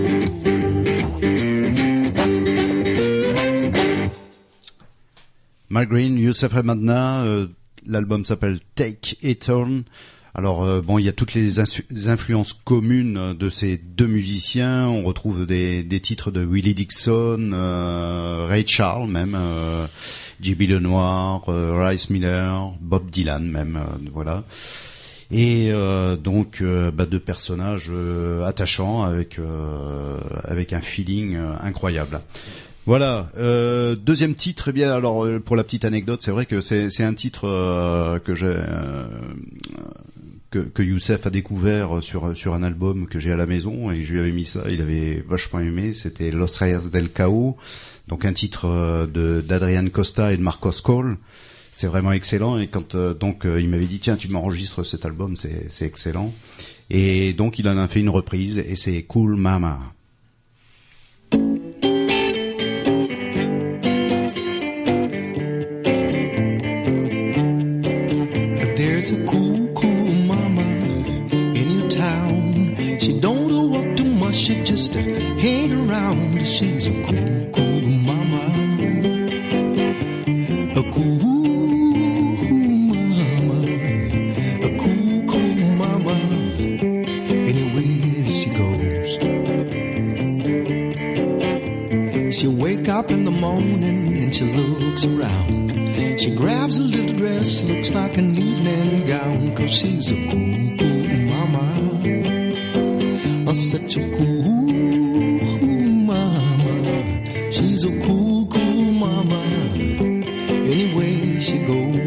Mal Green, Youssef Ramadna, euh, l'album s'appelle Take a Turn. Alors euh, bon, il y a toutes les, insu- les influences communes de ces deux musiciens. On retrouve des, des titres de Willie Dixon, euh, Ray Charles même, euh, J B Lenoir, euh, Rice Miller, Bob Dylan même, euh, voilà. Et euh, donc euh, bah, deux personnages euh, attachants avec euh, avec un feeling euh, incroyable. Voilà, euh, deuxième titre, eh bien alors euh, pour la petite anecdote, c'est vrai que c'est c'est un titre euh, que j'ai euh, que que Youssef a découvert sur sur un album que j'ai à la maison et je lui avais mis ça, il avait vachement aimé, c'était Los Reyes del Cao, donc un titre euh, de d'Adrian Costa et de Marcos Cole. C'est vraiment excellent et quand euh, donc euh, il m'avait dit tiens, tu m'enregistres cet album, c'est c'est excellent. Et donc il en a fait une reprise et c'est Cool Mama. There's a cool, cool mama in your town. She don't walk too much, she just hang around. She's a cool, cool mama. A cool mama. A cool, cool mama. Anywhere she goes. She wake up in the morning and she looks around. She grabs a little dress, looks like an evening gown, 'cause she's a cool, cool mama. Oh, such a cool mama. She's a cool, cool mama. Anywhere she goes.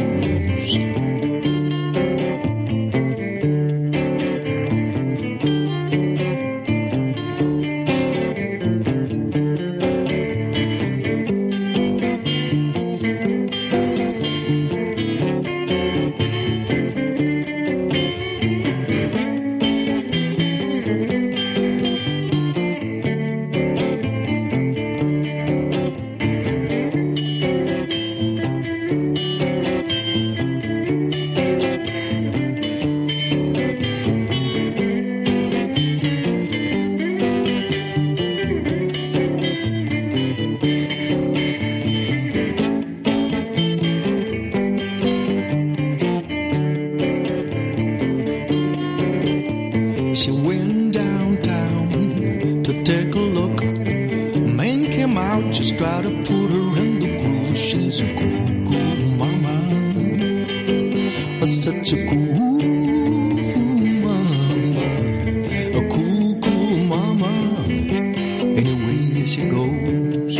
She went downtown to take a look. Man came out, just tried to put her in the groove. She's a cool, cool mama. Oh, such a cool mama. A cool, cool mama. Anywhere she goes.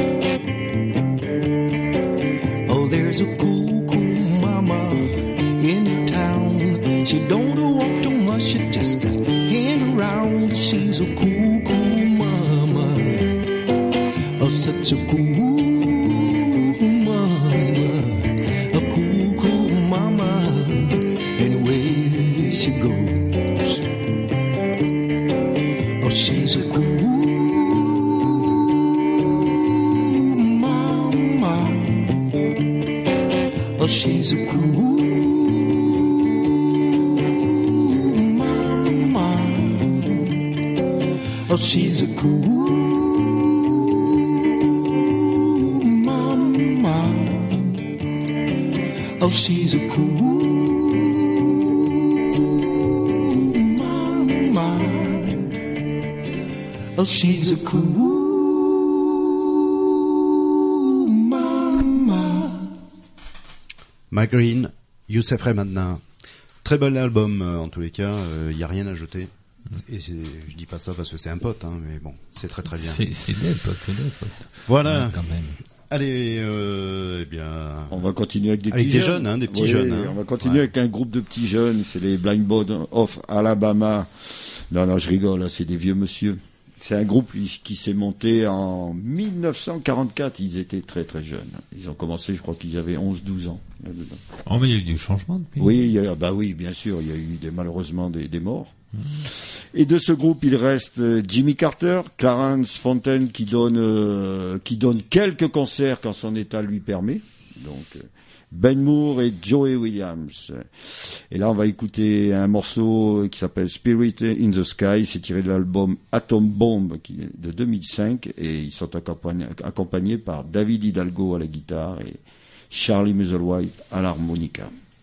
Oh, there's a cool, cool mama in your town. She don't walk too much, she just hang around. She's a cool, cool mama. Oh, such a cool mama. A cool, cool mama. Anywhere she goes. Oh, she's a cool mama. Oh, she's a cool Oh, she's a cool mama. Oh, she's a cool mama. Oh, she's a cool mama. Mike Green, Youssef Ray maintenant. Très bon album euh, en tous les cas, il euh, n'y a rien à jeter. Et c'est, je dis pas ça parce que c'est un pote, hein, mais bon, c'est très très bien. C'est, c'est des potes, c'est des potes. Voilà. Ouais, quand même. Allez, euh, eh bien. On va continuer avec des avec petits des jeunes. jeunes, hein, des petits Oui, jeunes. Hein. On va continuer Ouais. avec un groupe de petits jeunes. C'est les Blind Boys of Alabama. Non, non, je rigole. Là, c'est des vieux monsieur. C'est un groupe qui, qui s'est monté en mille neuf cent quarante-quatre. Ils étaient très très jeunes. Ils ont commencé, je crois qu'ils avaient onze douze ans. Là-dedans. Oh, mais il y a eu du changement depuis. Oui, il y a, bah oui, bien sûr. Il y a eu des, malheureusement des, des morts. Et de ce groupe, il reste euh, Jimmy Carter, Clarence Fontaine qui donne euh, qui donne quelques concerts quand son état lui permet. Donc euh, Ben Moore et Joey Williams. Et là, on va écouter un morceau qui s'appelle Spirit in the Sky. C'est tiré de l'album Atom Bomb qui est de deux mille cinq et ils sont accompagnés, accompagnés par David Hidalgo à la guitare et Charlie Musselwhite à l'harmonica.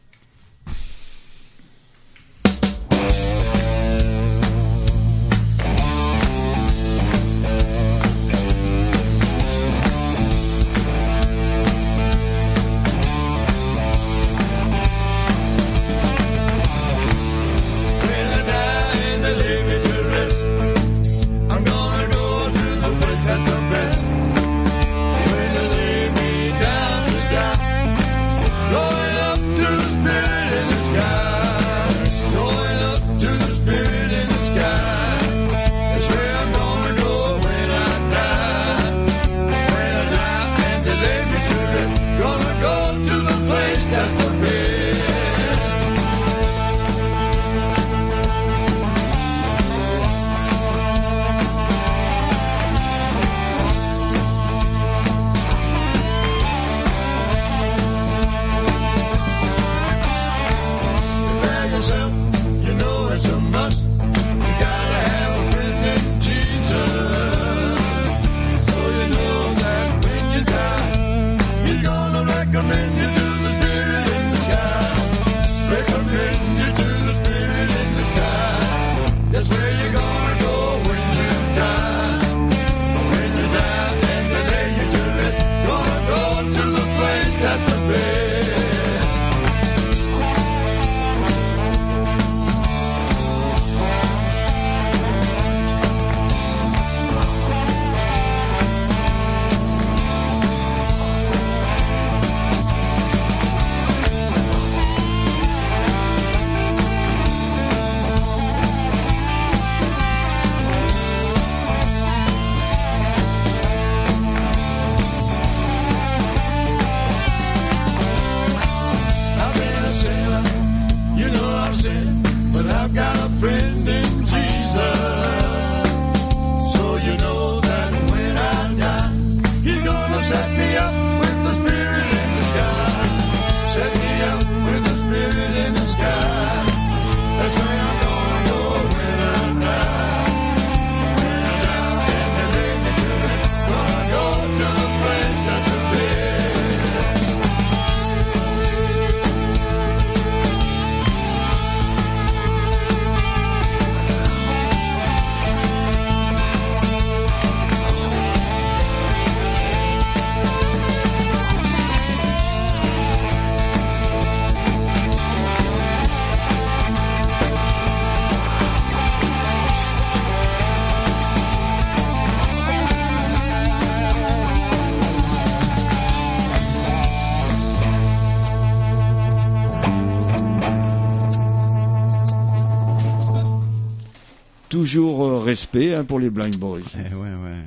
Toujours euh, respect hein, pour les Blind Boys. Eh ouais, ouais.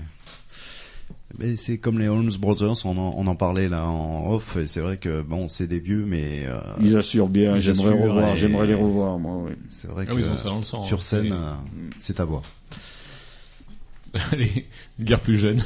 Mais c'est comme les Holmes Brothers, on en, on en parlait là en off, et c'est vrai que bon, c'est des vieux, mais euh, ils assurent bien. Ils j'aimerais assurent revoir, et... j'aimerais les revoir, moi. Oui. C'est vrai Ah que oui, ils ont ça dans le sang, sur hein. scène, Oui. euh, c'est à voir. Allez, une guerre plus jeune.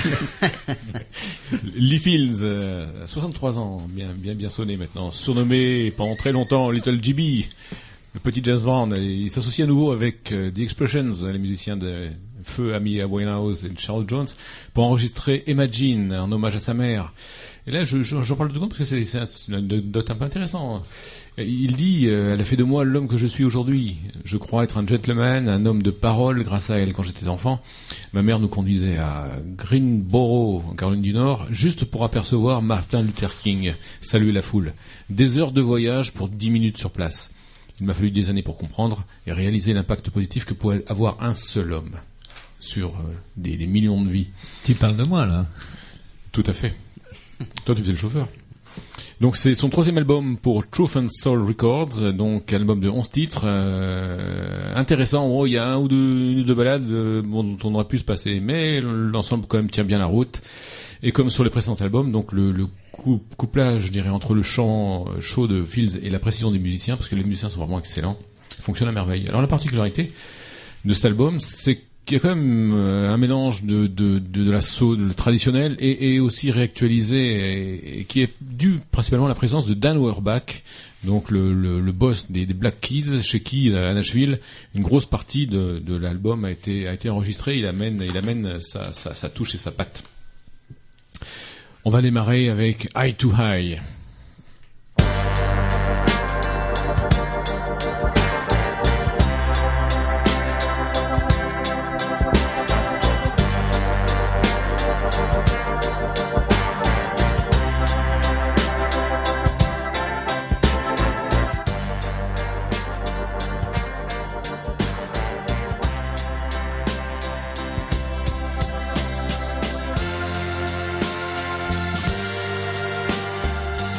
Lee Fields, euh, soixante-trois ans, bien, bien, bien sonné maintenant, surnommé pendant très longtemps Little G B, le petit James Brown. Il s'associe à nouveau avec euh, The Expressions, les musiciens de feu Amy Winehouse et Charles Jones, pour enregistrer Imagine, en hommage à sa mère. Et là, je, je, j'en parle deux secondes parce que c'est, c'est, un, c'est une anecdote un peu intéressante. Il dit, euh, elle a fait de moi l'homme que je suis aujourd'hui. Je crois être un gentleman, un homme de parole grâce à elle. Quand j'étais enfant, ma mère nous conduisait à Greensboro, en Caroline du Nord, juste pour apercevoir Martin Luther King saluer la foule. Des heures de voyage pour dix minutes sur place. Il m'a fallu des années pour comprendre et réaliser l'impact positif que pourrait avoir un seul homme sur euh, des, des millions de vies. Tu parles de moi, là. Tout à fait. Toi, tu faisais le chauffeur. Donc, c'est son troisième album pour Truth and Soul Records, donc album de onze titres. Euh, intéressant, oh, il y a un ou deux, une ou deux balades euh, bon, dont on aurait pu se passer, mais l'ensemble quand même tient bien la route. Et comme sur les précédents albums, donc le, le coup, couplage, je dirais, entre le chant chaud de Fields et la précision des musiciens, parce que les musiciens sont vraiment excellents, fonctionne à merveille. Alors la particularité de cet album, c'est qu'il y a quand même un mélange de, de, de, de la soul traditionnelle et, et aussi réactualisé, et, et qui est dû principalement à la présence de Dan Auerbach, donc le, le, le boss des, des Black Keys, chez qui à Nashville une grosse partie de, de l'album a été, a été enregistrée. Il amène, il amène sa, sa, sa touche et sa patte. On va démarrer avec Eye to Eye. Eye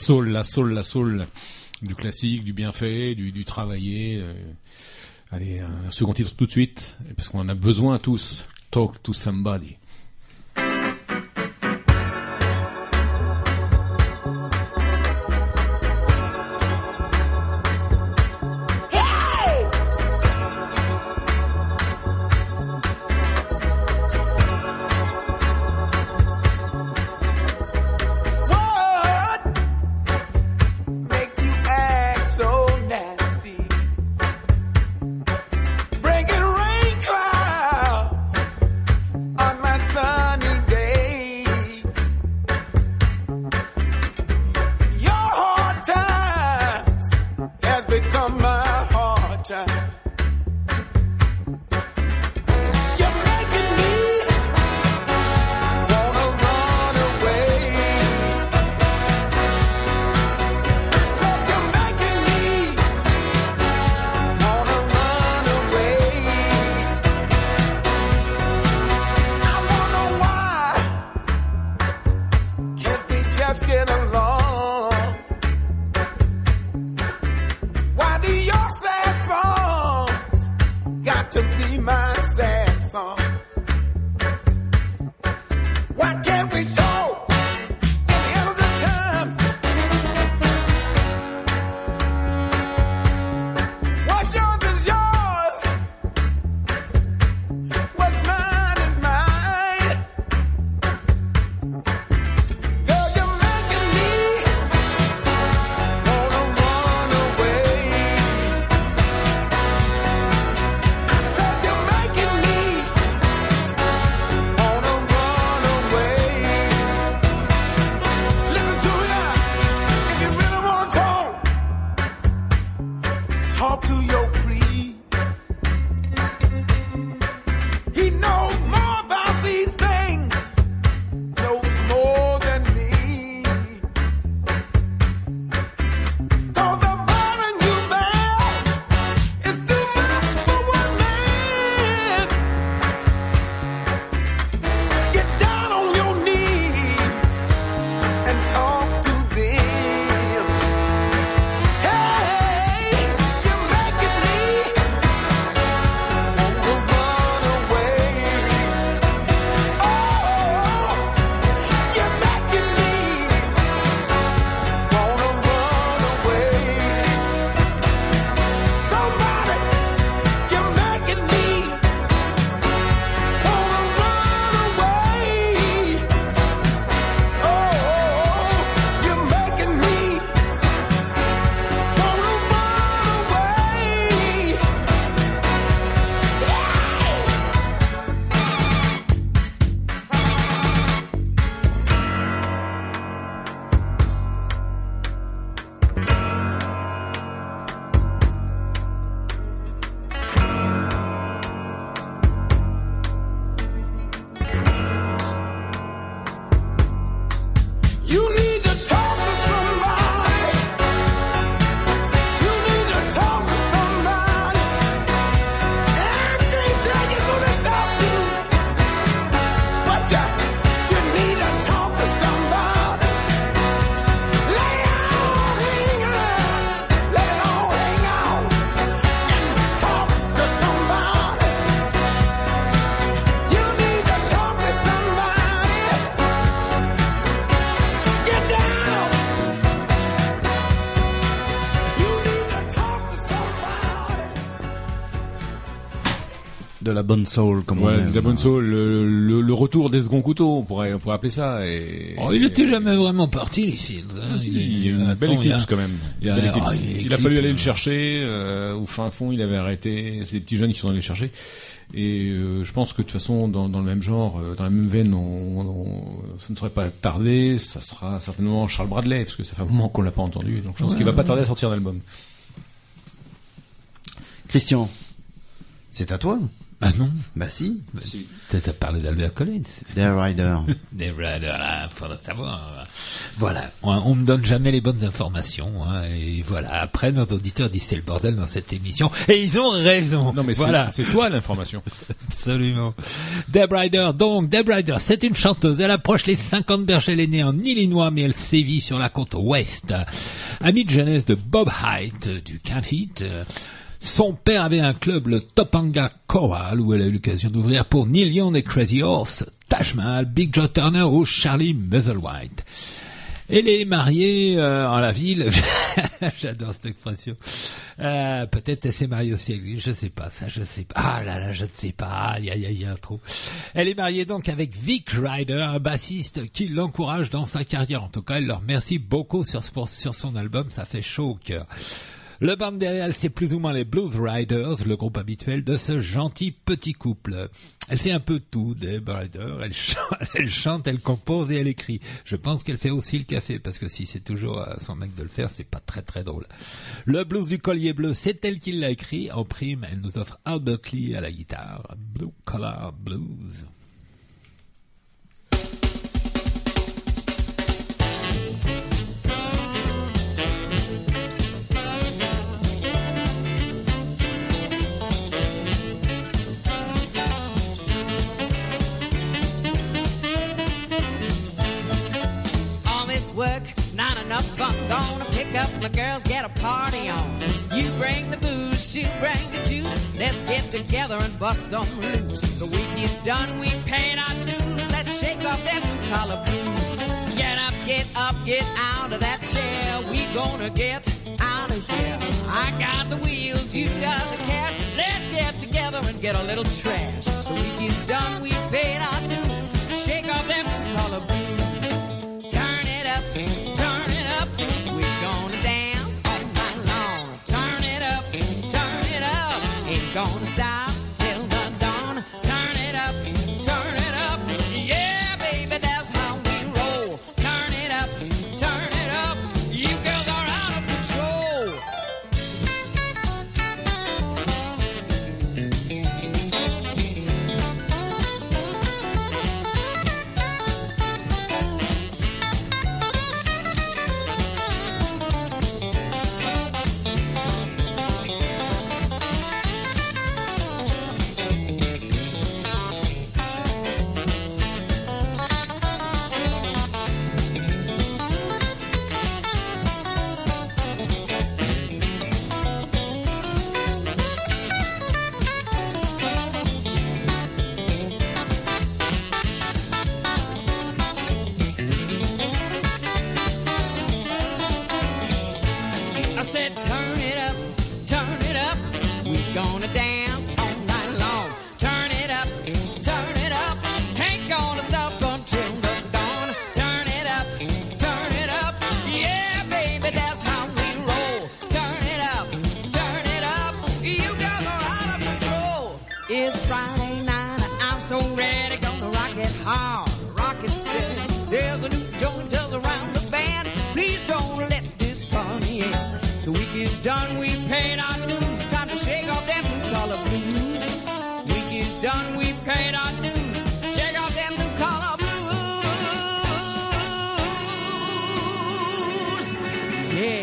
soul, la soul, la soul, du classique, du bien fait, du, du travaillé. Euh, allez, un second titre tout de suite, parce qu'on en a besoin tous. Talk to somebody. De la bonne soul, comme ouais, on aime. de la bonne soul, le, le, le retour des seconds couteaux, on pourrait, on pourrait appeler ça. Et, oh, il était jamais vraiment parti, les Seeds. Hein. Ah, si, il, est, il y a une attends, belle éclipse il a, quand même. Il, a, belle ah, il, il éclipse, a fallu aller le chercher. Euh, au fin fond, il avait arrêté. C'est des petits jeunes qui sont allés le chercher. Et euh, je pense que de toute façon, dans, dans le même genre, dans la même veine, on, on, ça ne serait pas tardé. Ça sera certainement Charles Bradley, parce que ça fait un moment qu'on l'a pas entendu. Donc je pense ouais, qu'il va pas tarder à sortir d'album. Christian, c'est à toi. Ah non. Bah si. Si. T'as t'as parlé d'Albert Collins. Dave Ryder. Des Riders, là, faudra savoir. Voilà, on, on me donne jamais les bonnes informations, hein, et voilà. Après, nos auditeurs disent c'est le bordel dans cette émission, et ils ont raison. Non mais voilà, c'est, c'est toi l'information. absolument. Deb Ryder, donc Deb Ryder, c'est une chanteuse. Elle approche les cinquante berges. Elle est née en Illinois, mais elle sévit sur la côte ouest. Amie de jeunesse de Bob Height du Can't Heat. Son père avait un club, le Topanga Choral, où elle a eu l'occasion d'ouvrir pour Neil Young et Crazy Horse, Taj Mahal, Big Joe Turner ou Charlie Musselwhite. Elle est mariée euh, en la ville. J'adore cette expression. Euh, peut-être elle s'est mariée aussi avec lui, je sais pas, ça je sais pas. Ah là là, je ne sais pas, aïe aïe aïe, un trou. Elle est mariée donc avec Vic Ryder, un bassiste qui l'encourage dans sa carrière. En tout cas, elle leur remercie beaucoup sur, sur son album, ça fait chaud au cœur. Le band derrière, c'est plus ou moins les Blues Riders, le groupe habituel de ce gentil petit couple. Elle fait un peu de tout, Deb Ryder. Elle chante, elle chante, elle compose et elle écrit. Je pense qu'elle fait aussi le café, parce que si c'est toujours à son mec de le faire, c'est pas très très drôle. Le blues du collier bleu, c'est elle qui l'a écrit. En prime, elle nous offre Albert Lee à la guitare. Blue Collar Blues. Work, not enough fun. Gonna pick up my girls, get a party on. You bring the booze, you bring the juice. Let's get together and bust some loose. The week is done, we paid our dues. Let's shake off that blue collar blues. Get up, get up, get out of that chair. We gonna get out of here. I got the wheels, you got the cash. Let's get together and get a little trash. The week is done, we paid our dues. Shake off that blue collar blues. Turn it up, we're gonna dance all night long. Turn it up, turn it up, ain't gonna stop till the dawn. Turn it up, turn it up, yeah, baby, that's how we roll. Turn it up, turn it up, you girls are out of control. I said turn it up, turn it up, we're gonna dance all night long. Turn it up, turn it up, ain't gonna stop until the dawn. Turn it up, turn it up, yeah baby, that's how we roll. Turn it up, turn it up, you guys are out of control. It's Friday night, I'm so ready, gonna rock it hard, rock it steady. There's a new joint does around the band, please don't let this party end. The week is done, we paid our dues. Time to shake off them blue collar blues. Week is done, we paid our dues. Shake off them blue collar blues. Yeah.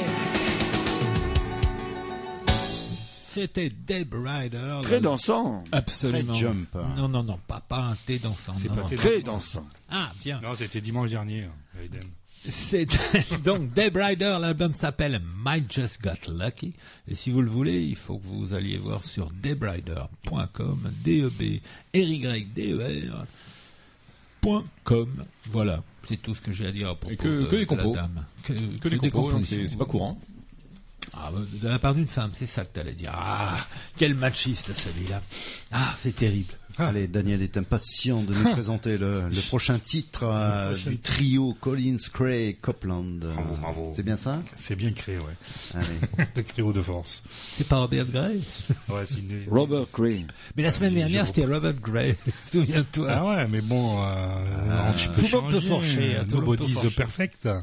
C'était Deb Ryder. Très dansant. Absolument. Très jump. Non, non, non, pas, pas un thé dansant. C'est non, pas non. thé Très dansant. Ah, bien. Non, c'était dimanche dernier, à Eden. C'est donc Deb Ryder, l'album s'appelle Might Just Got Lucky. Et si vous le voulez, il faut que vous alliez voir sur deb ryder point com, D E B R Y D E R point com. Voilà, c'est tout ce que j'ai à dire à propos Et que, de, que des de la compos. dame. Que, Que des compos, donc c'est, c'est pas courant. Ah, de la part d'une femme, c'est ça que t'allais dire. Ah, quel machiste celui-là. Ah, c'est terrible. Allez, Daniel est impatient de nous présenter le, le prochain titre euh, prochain du trio Collins, Cray, Copeland. Bravo, bravo. C'est bien ça? C'est bien créé, ouais. Allez. De Trio de force. C'est pas Robert Gray? Ouais, c'est une... Robert Cray. Mais la semaine j'ai- dernière, j'ai- c'était Robert Gray. Souviens-toi. Ah ouais, mais bon, euh, tu peux tout le monde peut changer, forcher, hein, tout le monde peut Nobody's forcher. perfect. Hein.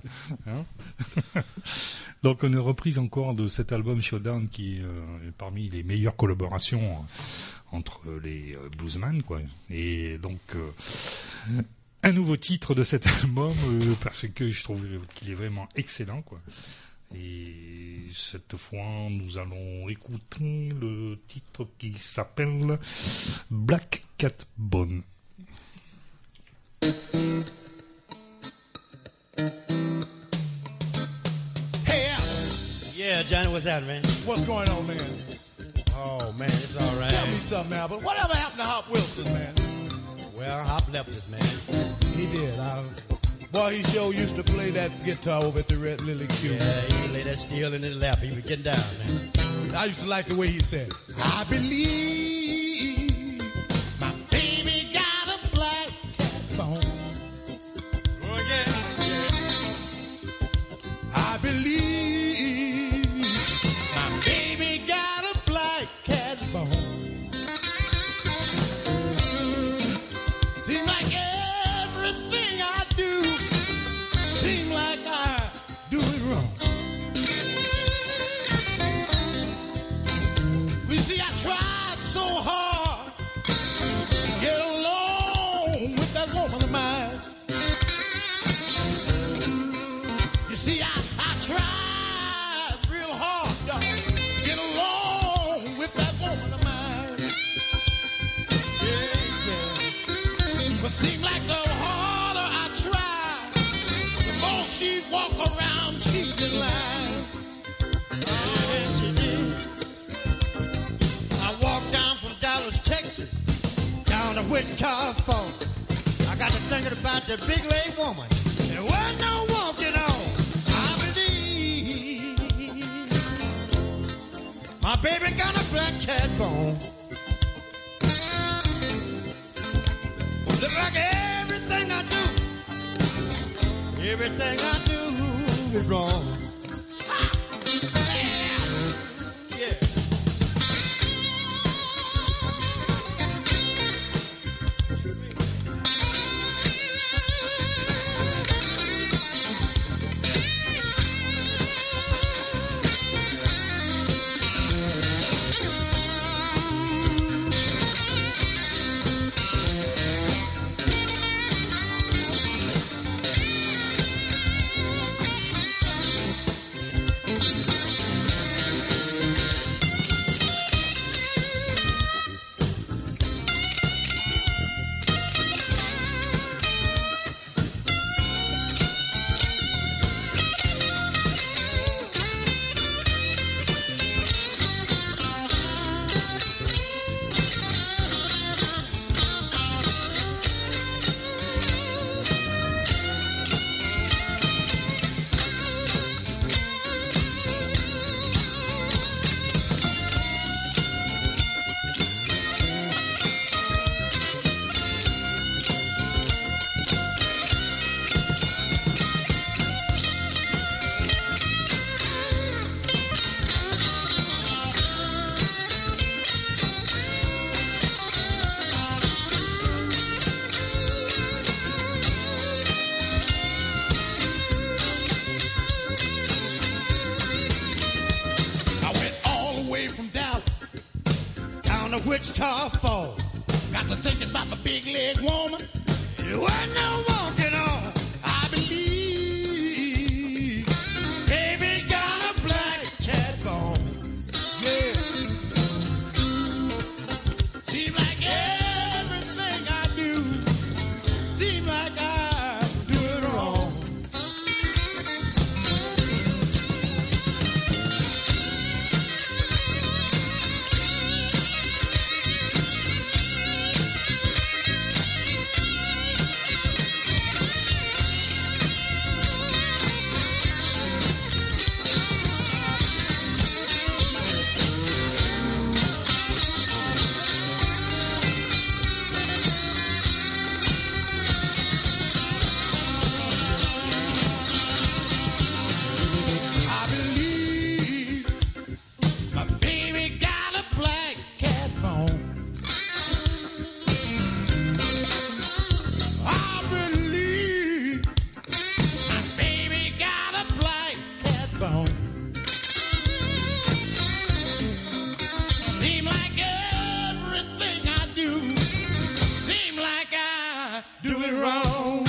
Donc une reprise encore de cet album Showdown qui euh, est parmi les meilleures collaborations euh, entre les euh, bluesmen, quoi. Et donc euh, un nouveau titre de cet album euh, parce que je trouve qu'il est vraiment excellent, quoi. Et cette fois, nous allons écouter le titre qui s'appelle Black Cat Bone. Hey, Al. Yeah, Johnny, what's happening, man? What's going on, man? Oh, man, it's all right. Tell me something, Albert. Whatever happened to Hop Wilson, man? Well, Hop left us, man. He did. I, boy, he sure used to play that guitar over at the Red Lily Q. Yeah, he would lay that steel in his lap. He was getting down, man. I used to like the way he said, I believe my baby got a black cat bone. Oh, yeah. I believe my baby got a black cat bone. Seems like everything I do, seems like I do it wrong. We see, I tried so hard to get along with that woman of mine. You see, I, I tried real hard to get along with that woman of mine. Yeah, yeah. But seems like the harder I try, the more she walk around cheating line. Oh, she did. I walked down from Dallas, Texas, down to Wichita Falls. I got to thinking about the big leg woman. There wasn't no walking on. I believe my baby got a black cat bone. Look like everything I do, everything I do is wrong. Yeah. Wichita Falls. Got to thinking about my big leg woman. There wasn't no walking on. I believe baby got a black cat bone. Yeah. Seems like everything I do, seems like I do it wrong. do it wrong.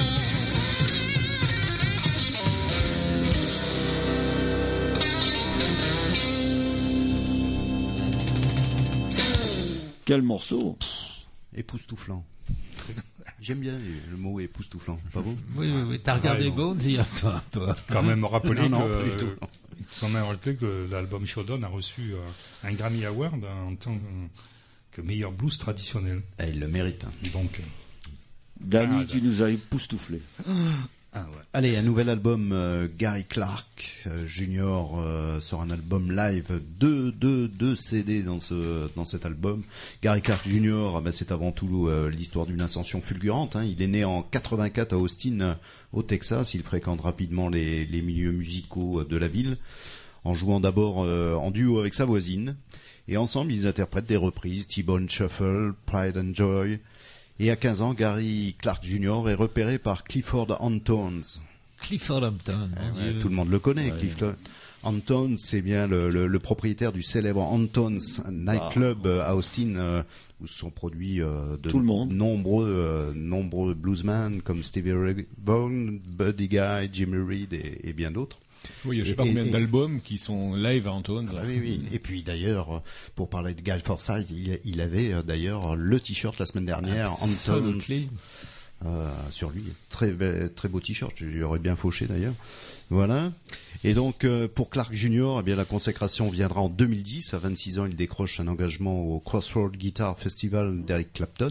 Quel morceau. Époustouflant. J'aime bien le mot époustouflant, pas vous? Oui, oui, oui. T'as regardé Ouais, non. Bones hier soir, toi. Quand même rappeler Non, non, que, pas du tout. quand même rappeler que l'album Showdown a reçu euh, un Grammy Award en tant que meilleur blues traditionnel. Eh, il le mérite. hein. Donc, Danny, Ah, tu nous as époustouflé. ah ouais. Allez, un nouvel album, euh, Gary Clark euh, Junior euh, sort un album live, deux, deux, deux C D dans ce dans cet album. Gary Clark Junior, ah ben, c'est avant tout euh, l'histoire d'une ascension fulgurante. Hein. Il est né en quatre-vingt-quatre à Austin, euh, au Texas. Il fréquente rapidement les, les milieux musicaux euh, de la ville, en jouant d'abord euh, en duo avec sa voisine. Et ensemble, ils interprètent des reprises, T-Bone Shuffle, Pride and Joy. Et à quinze ans, Gary Clark Junior est repéré par Clifford Antones. Clifford Hampton. Eh mon ouais, Dieu. tout le monde le connaît, Clifford Antones, c'est bien le, le, le propriétaire du célèbre Antones Nightclub euh, à Austin, euh, où se sont produits euh, de Tout le monde. nombreux euh, nombreux bluesmen comme Stevie Ray Vaughan, Buddy Guy, Jimmy Reed et, et bien d'autres. Oui, je sais Et- pas et- combien et- d'albums qui sont live à Antones. Ah oui, oui. Et puis d'ailleurs, pour parler de Guy Forsyth, il, il avait euh, d'ailleurs le t-shirt la semaine dernière, Antones, Absolutely. euh, sur lui. Très be- très beau t-shirt, j'aurais bien fauché d'ailleurs. Voilà. Et donc euh, pour Clark Junior, eh bien la consécration viendra en deux mille dix. À vingt-six ans, il décroche un engagement au Crossroads Guitar Festival d'Eric Clapton.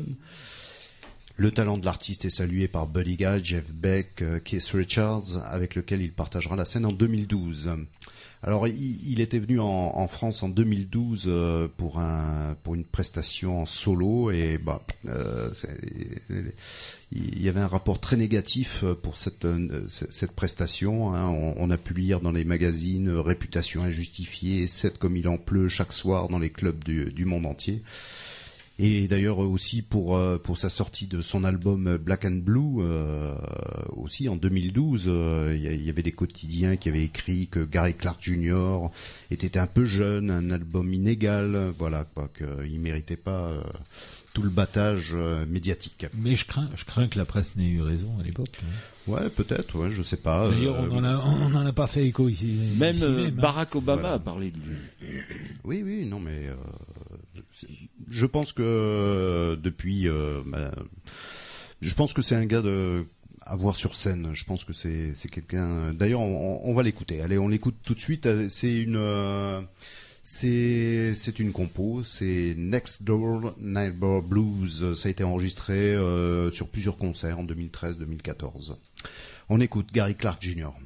Le talent de l'artiste est salué par Buddy Guy, Jeff Beck, euh, Keith Richards, avec lequel il partagera la scène en deux mille douze. Alors, il, il était venu en, en France en deux mille douze euh, pour un pour une prestation en solo et bah euh, c'est- il y avait un rapport très négatif pour cette euh, cette prestation. Hein. On, on a pu lire dans les magazines euh, réputation injustifiée, sept comme il en pleut chaque soir dans les clubs du, du monde entier. Et d'ailleurs aussi pour euh, pour sa sortie de son album Black and Blue euh, aussi en deux mille douze, euh, il y, y avait des quotidiens qui avaient écrit que Gary Clark Junior était un peu jeune, un album inégal, voilà quoi, qu'il méritait pas euh, tout le battage euh, médiatique. Mais je crains, je crains que la presse n'ait eu raison à l'époque. hein. Ouais, peut-être, ouais, je sais pas. D'ailleurs, euh, on en a, on en a pas fait écho ici. Même ici euh, même, hein. Barack Obama Voilà. a parlé de lui. Oui, oui, non, mais euh, je- je pense que euh, depuis, euh, bah, je pense que c'est un gars de à voir sur scène. Je pense que c'est c'est quelqu'un. D'ailleurs, on, on va l'écouter. Allez, on l'écoute tout de suite. C'est une euh, c'est c'est une compo. C'est Next Door Neighbor Blues. Ça a été enregistré euh, sur plusieurs concerts en deux mille treize, deux mille quatorze. On écoute Gary Clark Junior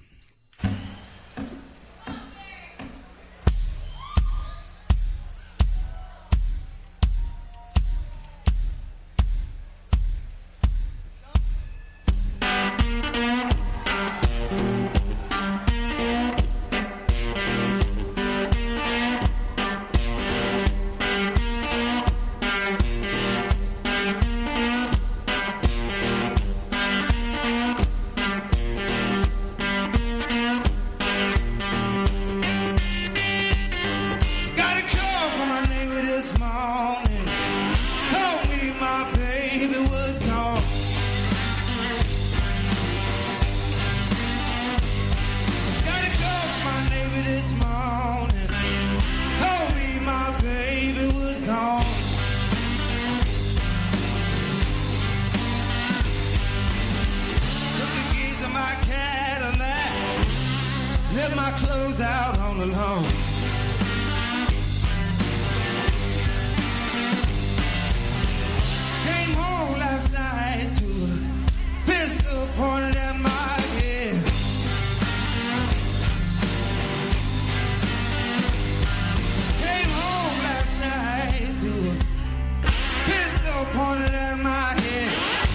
Got a call from my neighbor this morning. Told me my baby was gone. Got a call from my neighbor this morning. Told me my baby was gone. Took the keys of my Cadillac. Left my clothes out on the lawn. Came home last night to a pistol pointed at my head. Came home last night to a pistol pointed at my head.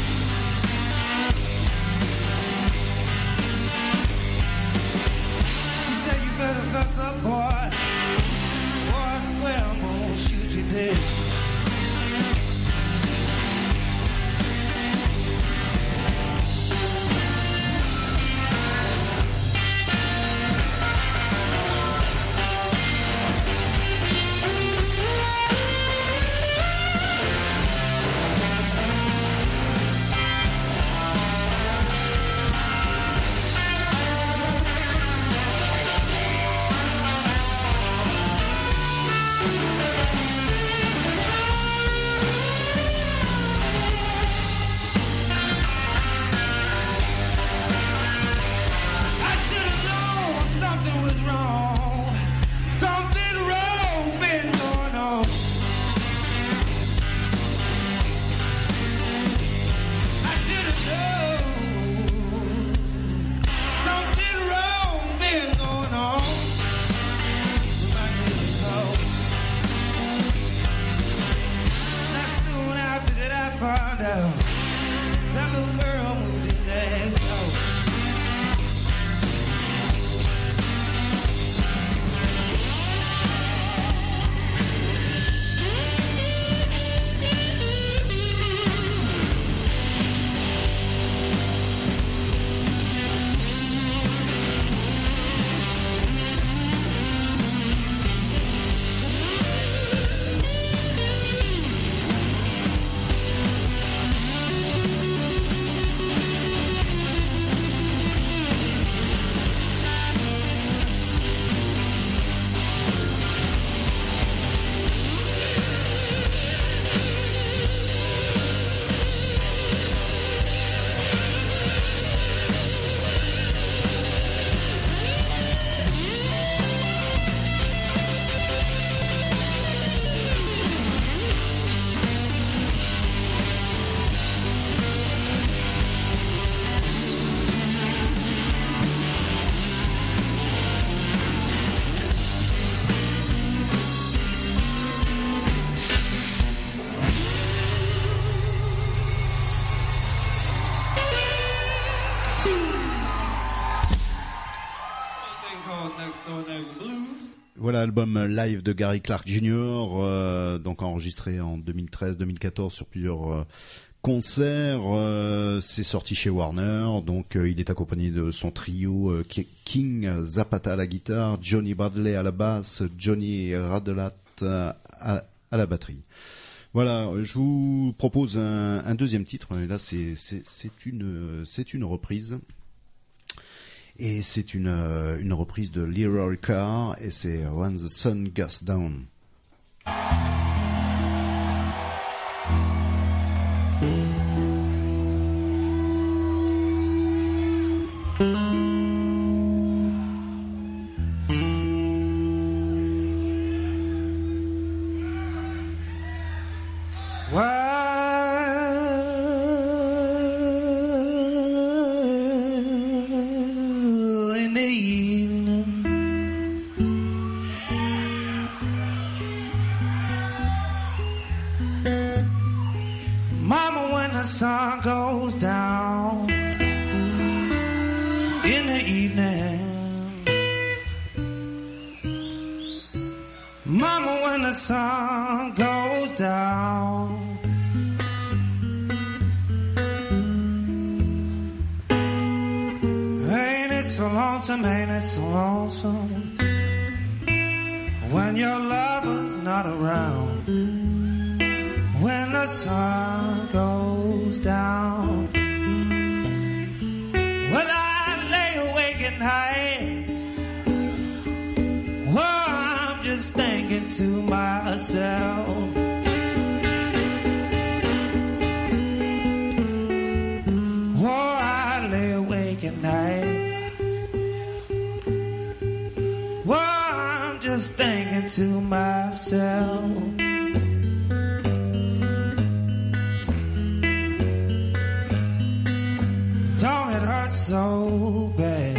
He said you better fess up, boy. Boy, I swear I'm gonna shoot you dead. Voilà l'album live de Gary Clark junior, euh, donc enregistré en deux mille treize deux mille quatorze sur plusieurs euh, concerts. Euh, c'est sorti chez Warner, donc euh, il est accompagné de son trio euh, King Zapata à la guitare, Johnny Bradley à la basse, Johnny Radelat à, à, à la batterie. Voilà, je vous propose un, un deuxième titre. Et là, c'est c'est c'est une c'est une reprise. Et c'est une, euh, une reprise de Leroy Carr, et c'est When the Sun Goes Down. Sun goes down in the evening, Mama, when the sun goes down, ain't it so lonesome, ain't it so lonesome when your lover's not around, when the sun goes down. Well, I lay awake at night, well, I'm just thinking to myself, well, I lay awake at night, well, I'm just thinking to myself, don't it hurt so bad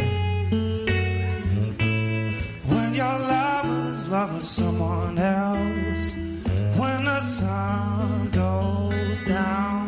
when your lover's loving someone else, when the sun goes down.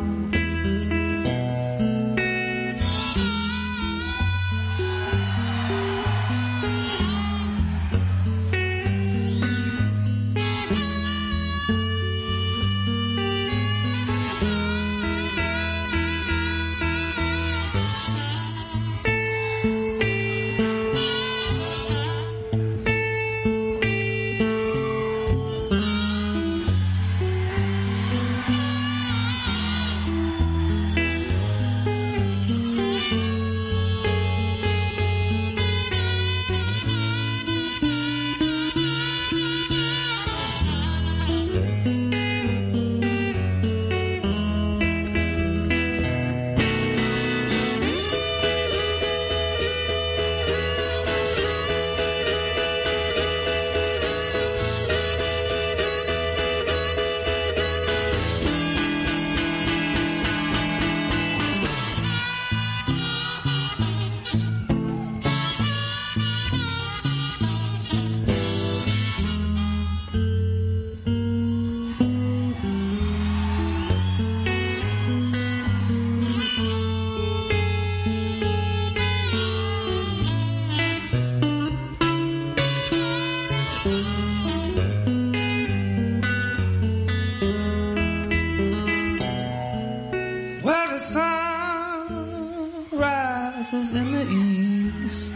Well, the sun rises in the east,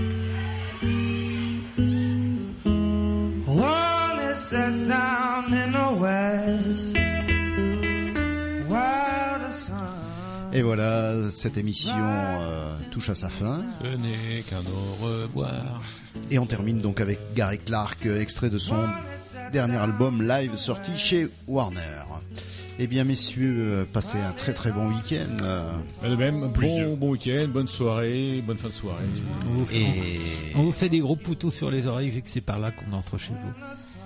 while it sets down in the west, while the sun... Et voilà, cette émission euh, touche à sa fin. Ce n'est qu'un au revoir. Et on termine donc avec Gary Clark, extrait de son dernier album live sorti chez Warner. Eh bien, messieurs, passez un très très bon week-end. De même, bon, bon week-end, bonne soirée, bonne fin de soirée. On vous, fait, Et... on vous fait des gros poutous sur les oreilles vu que c'est par là qu'on entre chez vous.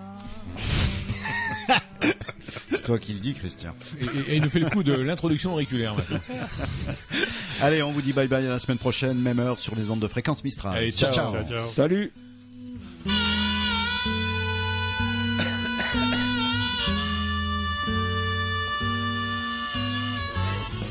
C'est toi qui le dis, Christian. Et, et, et il nous fait le coup de l'introduction auriculaire maintenant. Allez, on vous dit bye bye à la semaine prochaine, même heure sur les ondes de Fréquence Mistral. Allez, ciao. Ciao, ciao. Salut.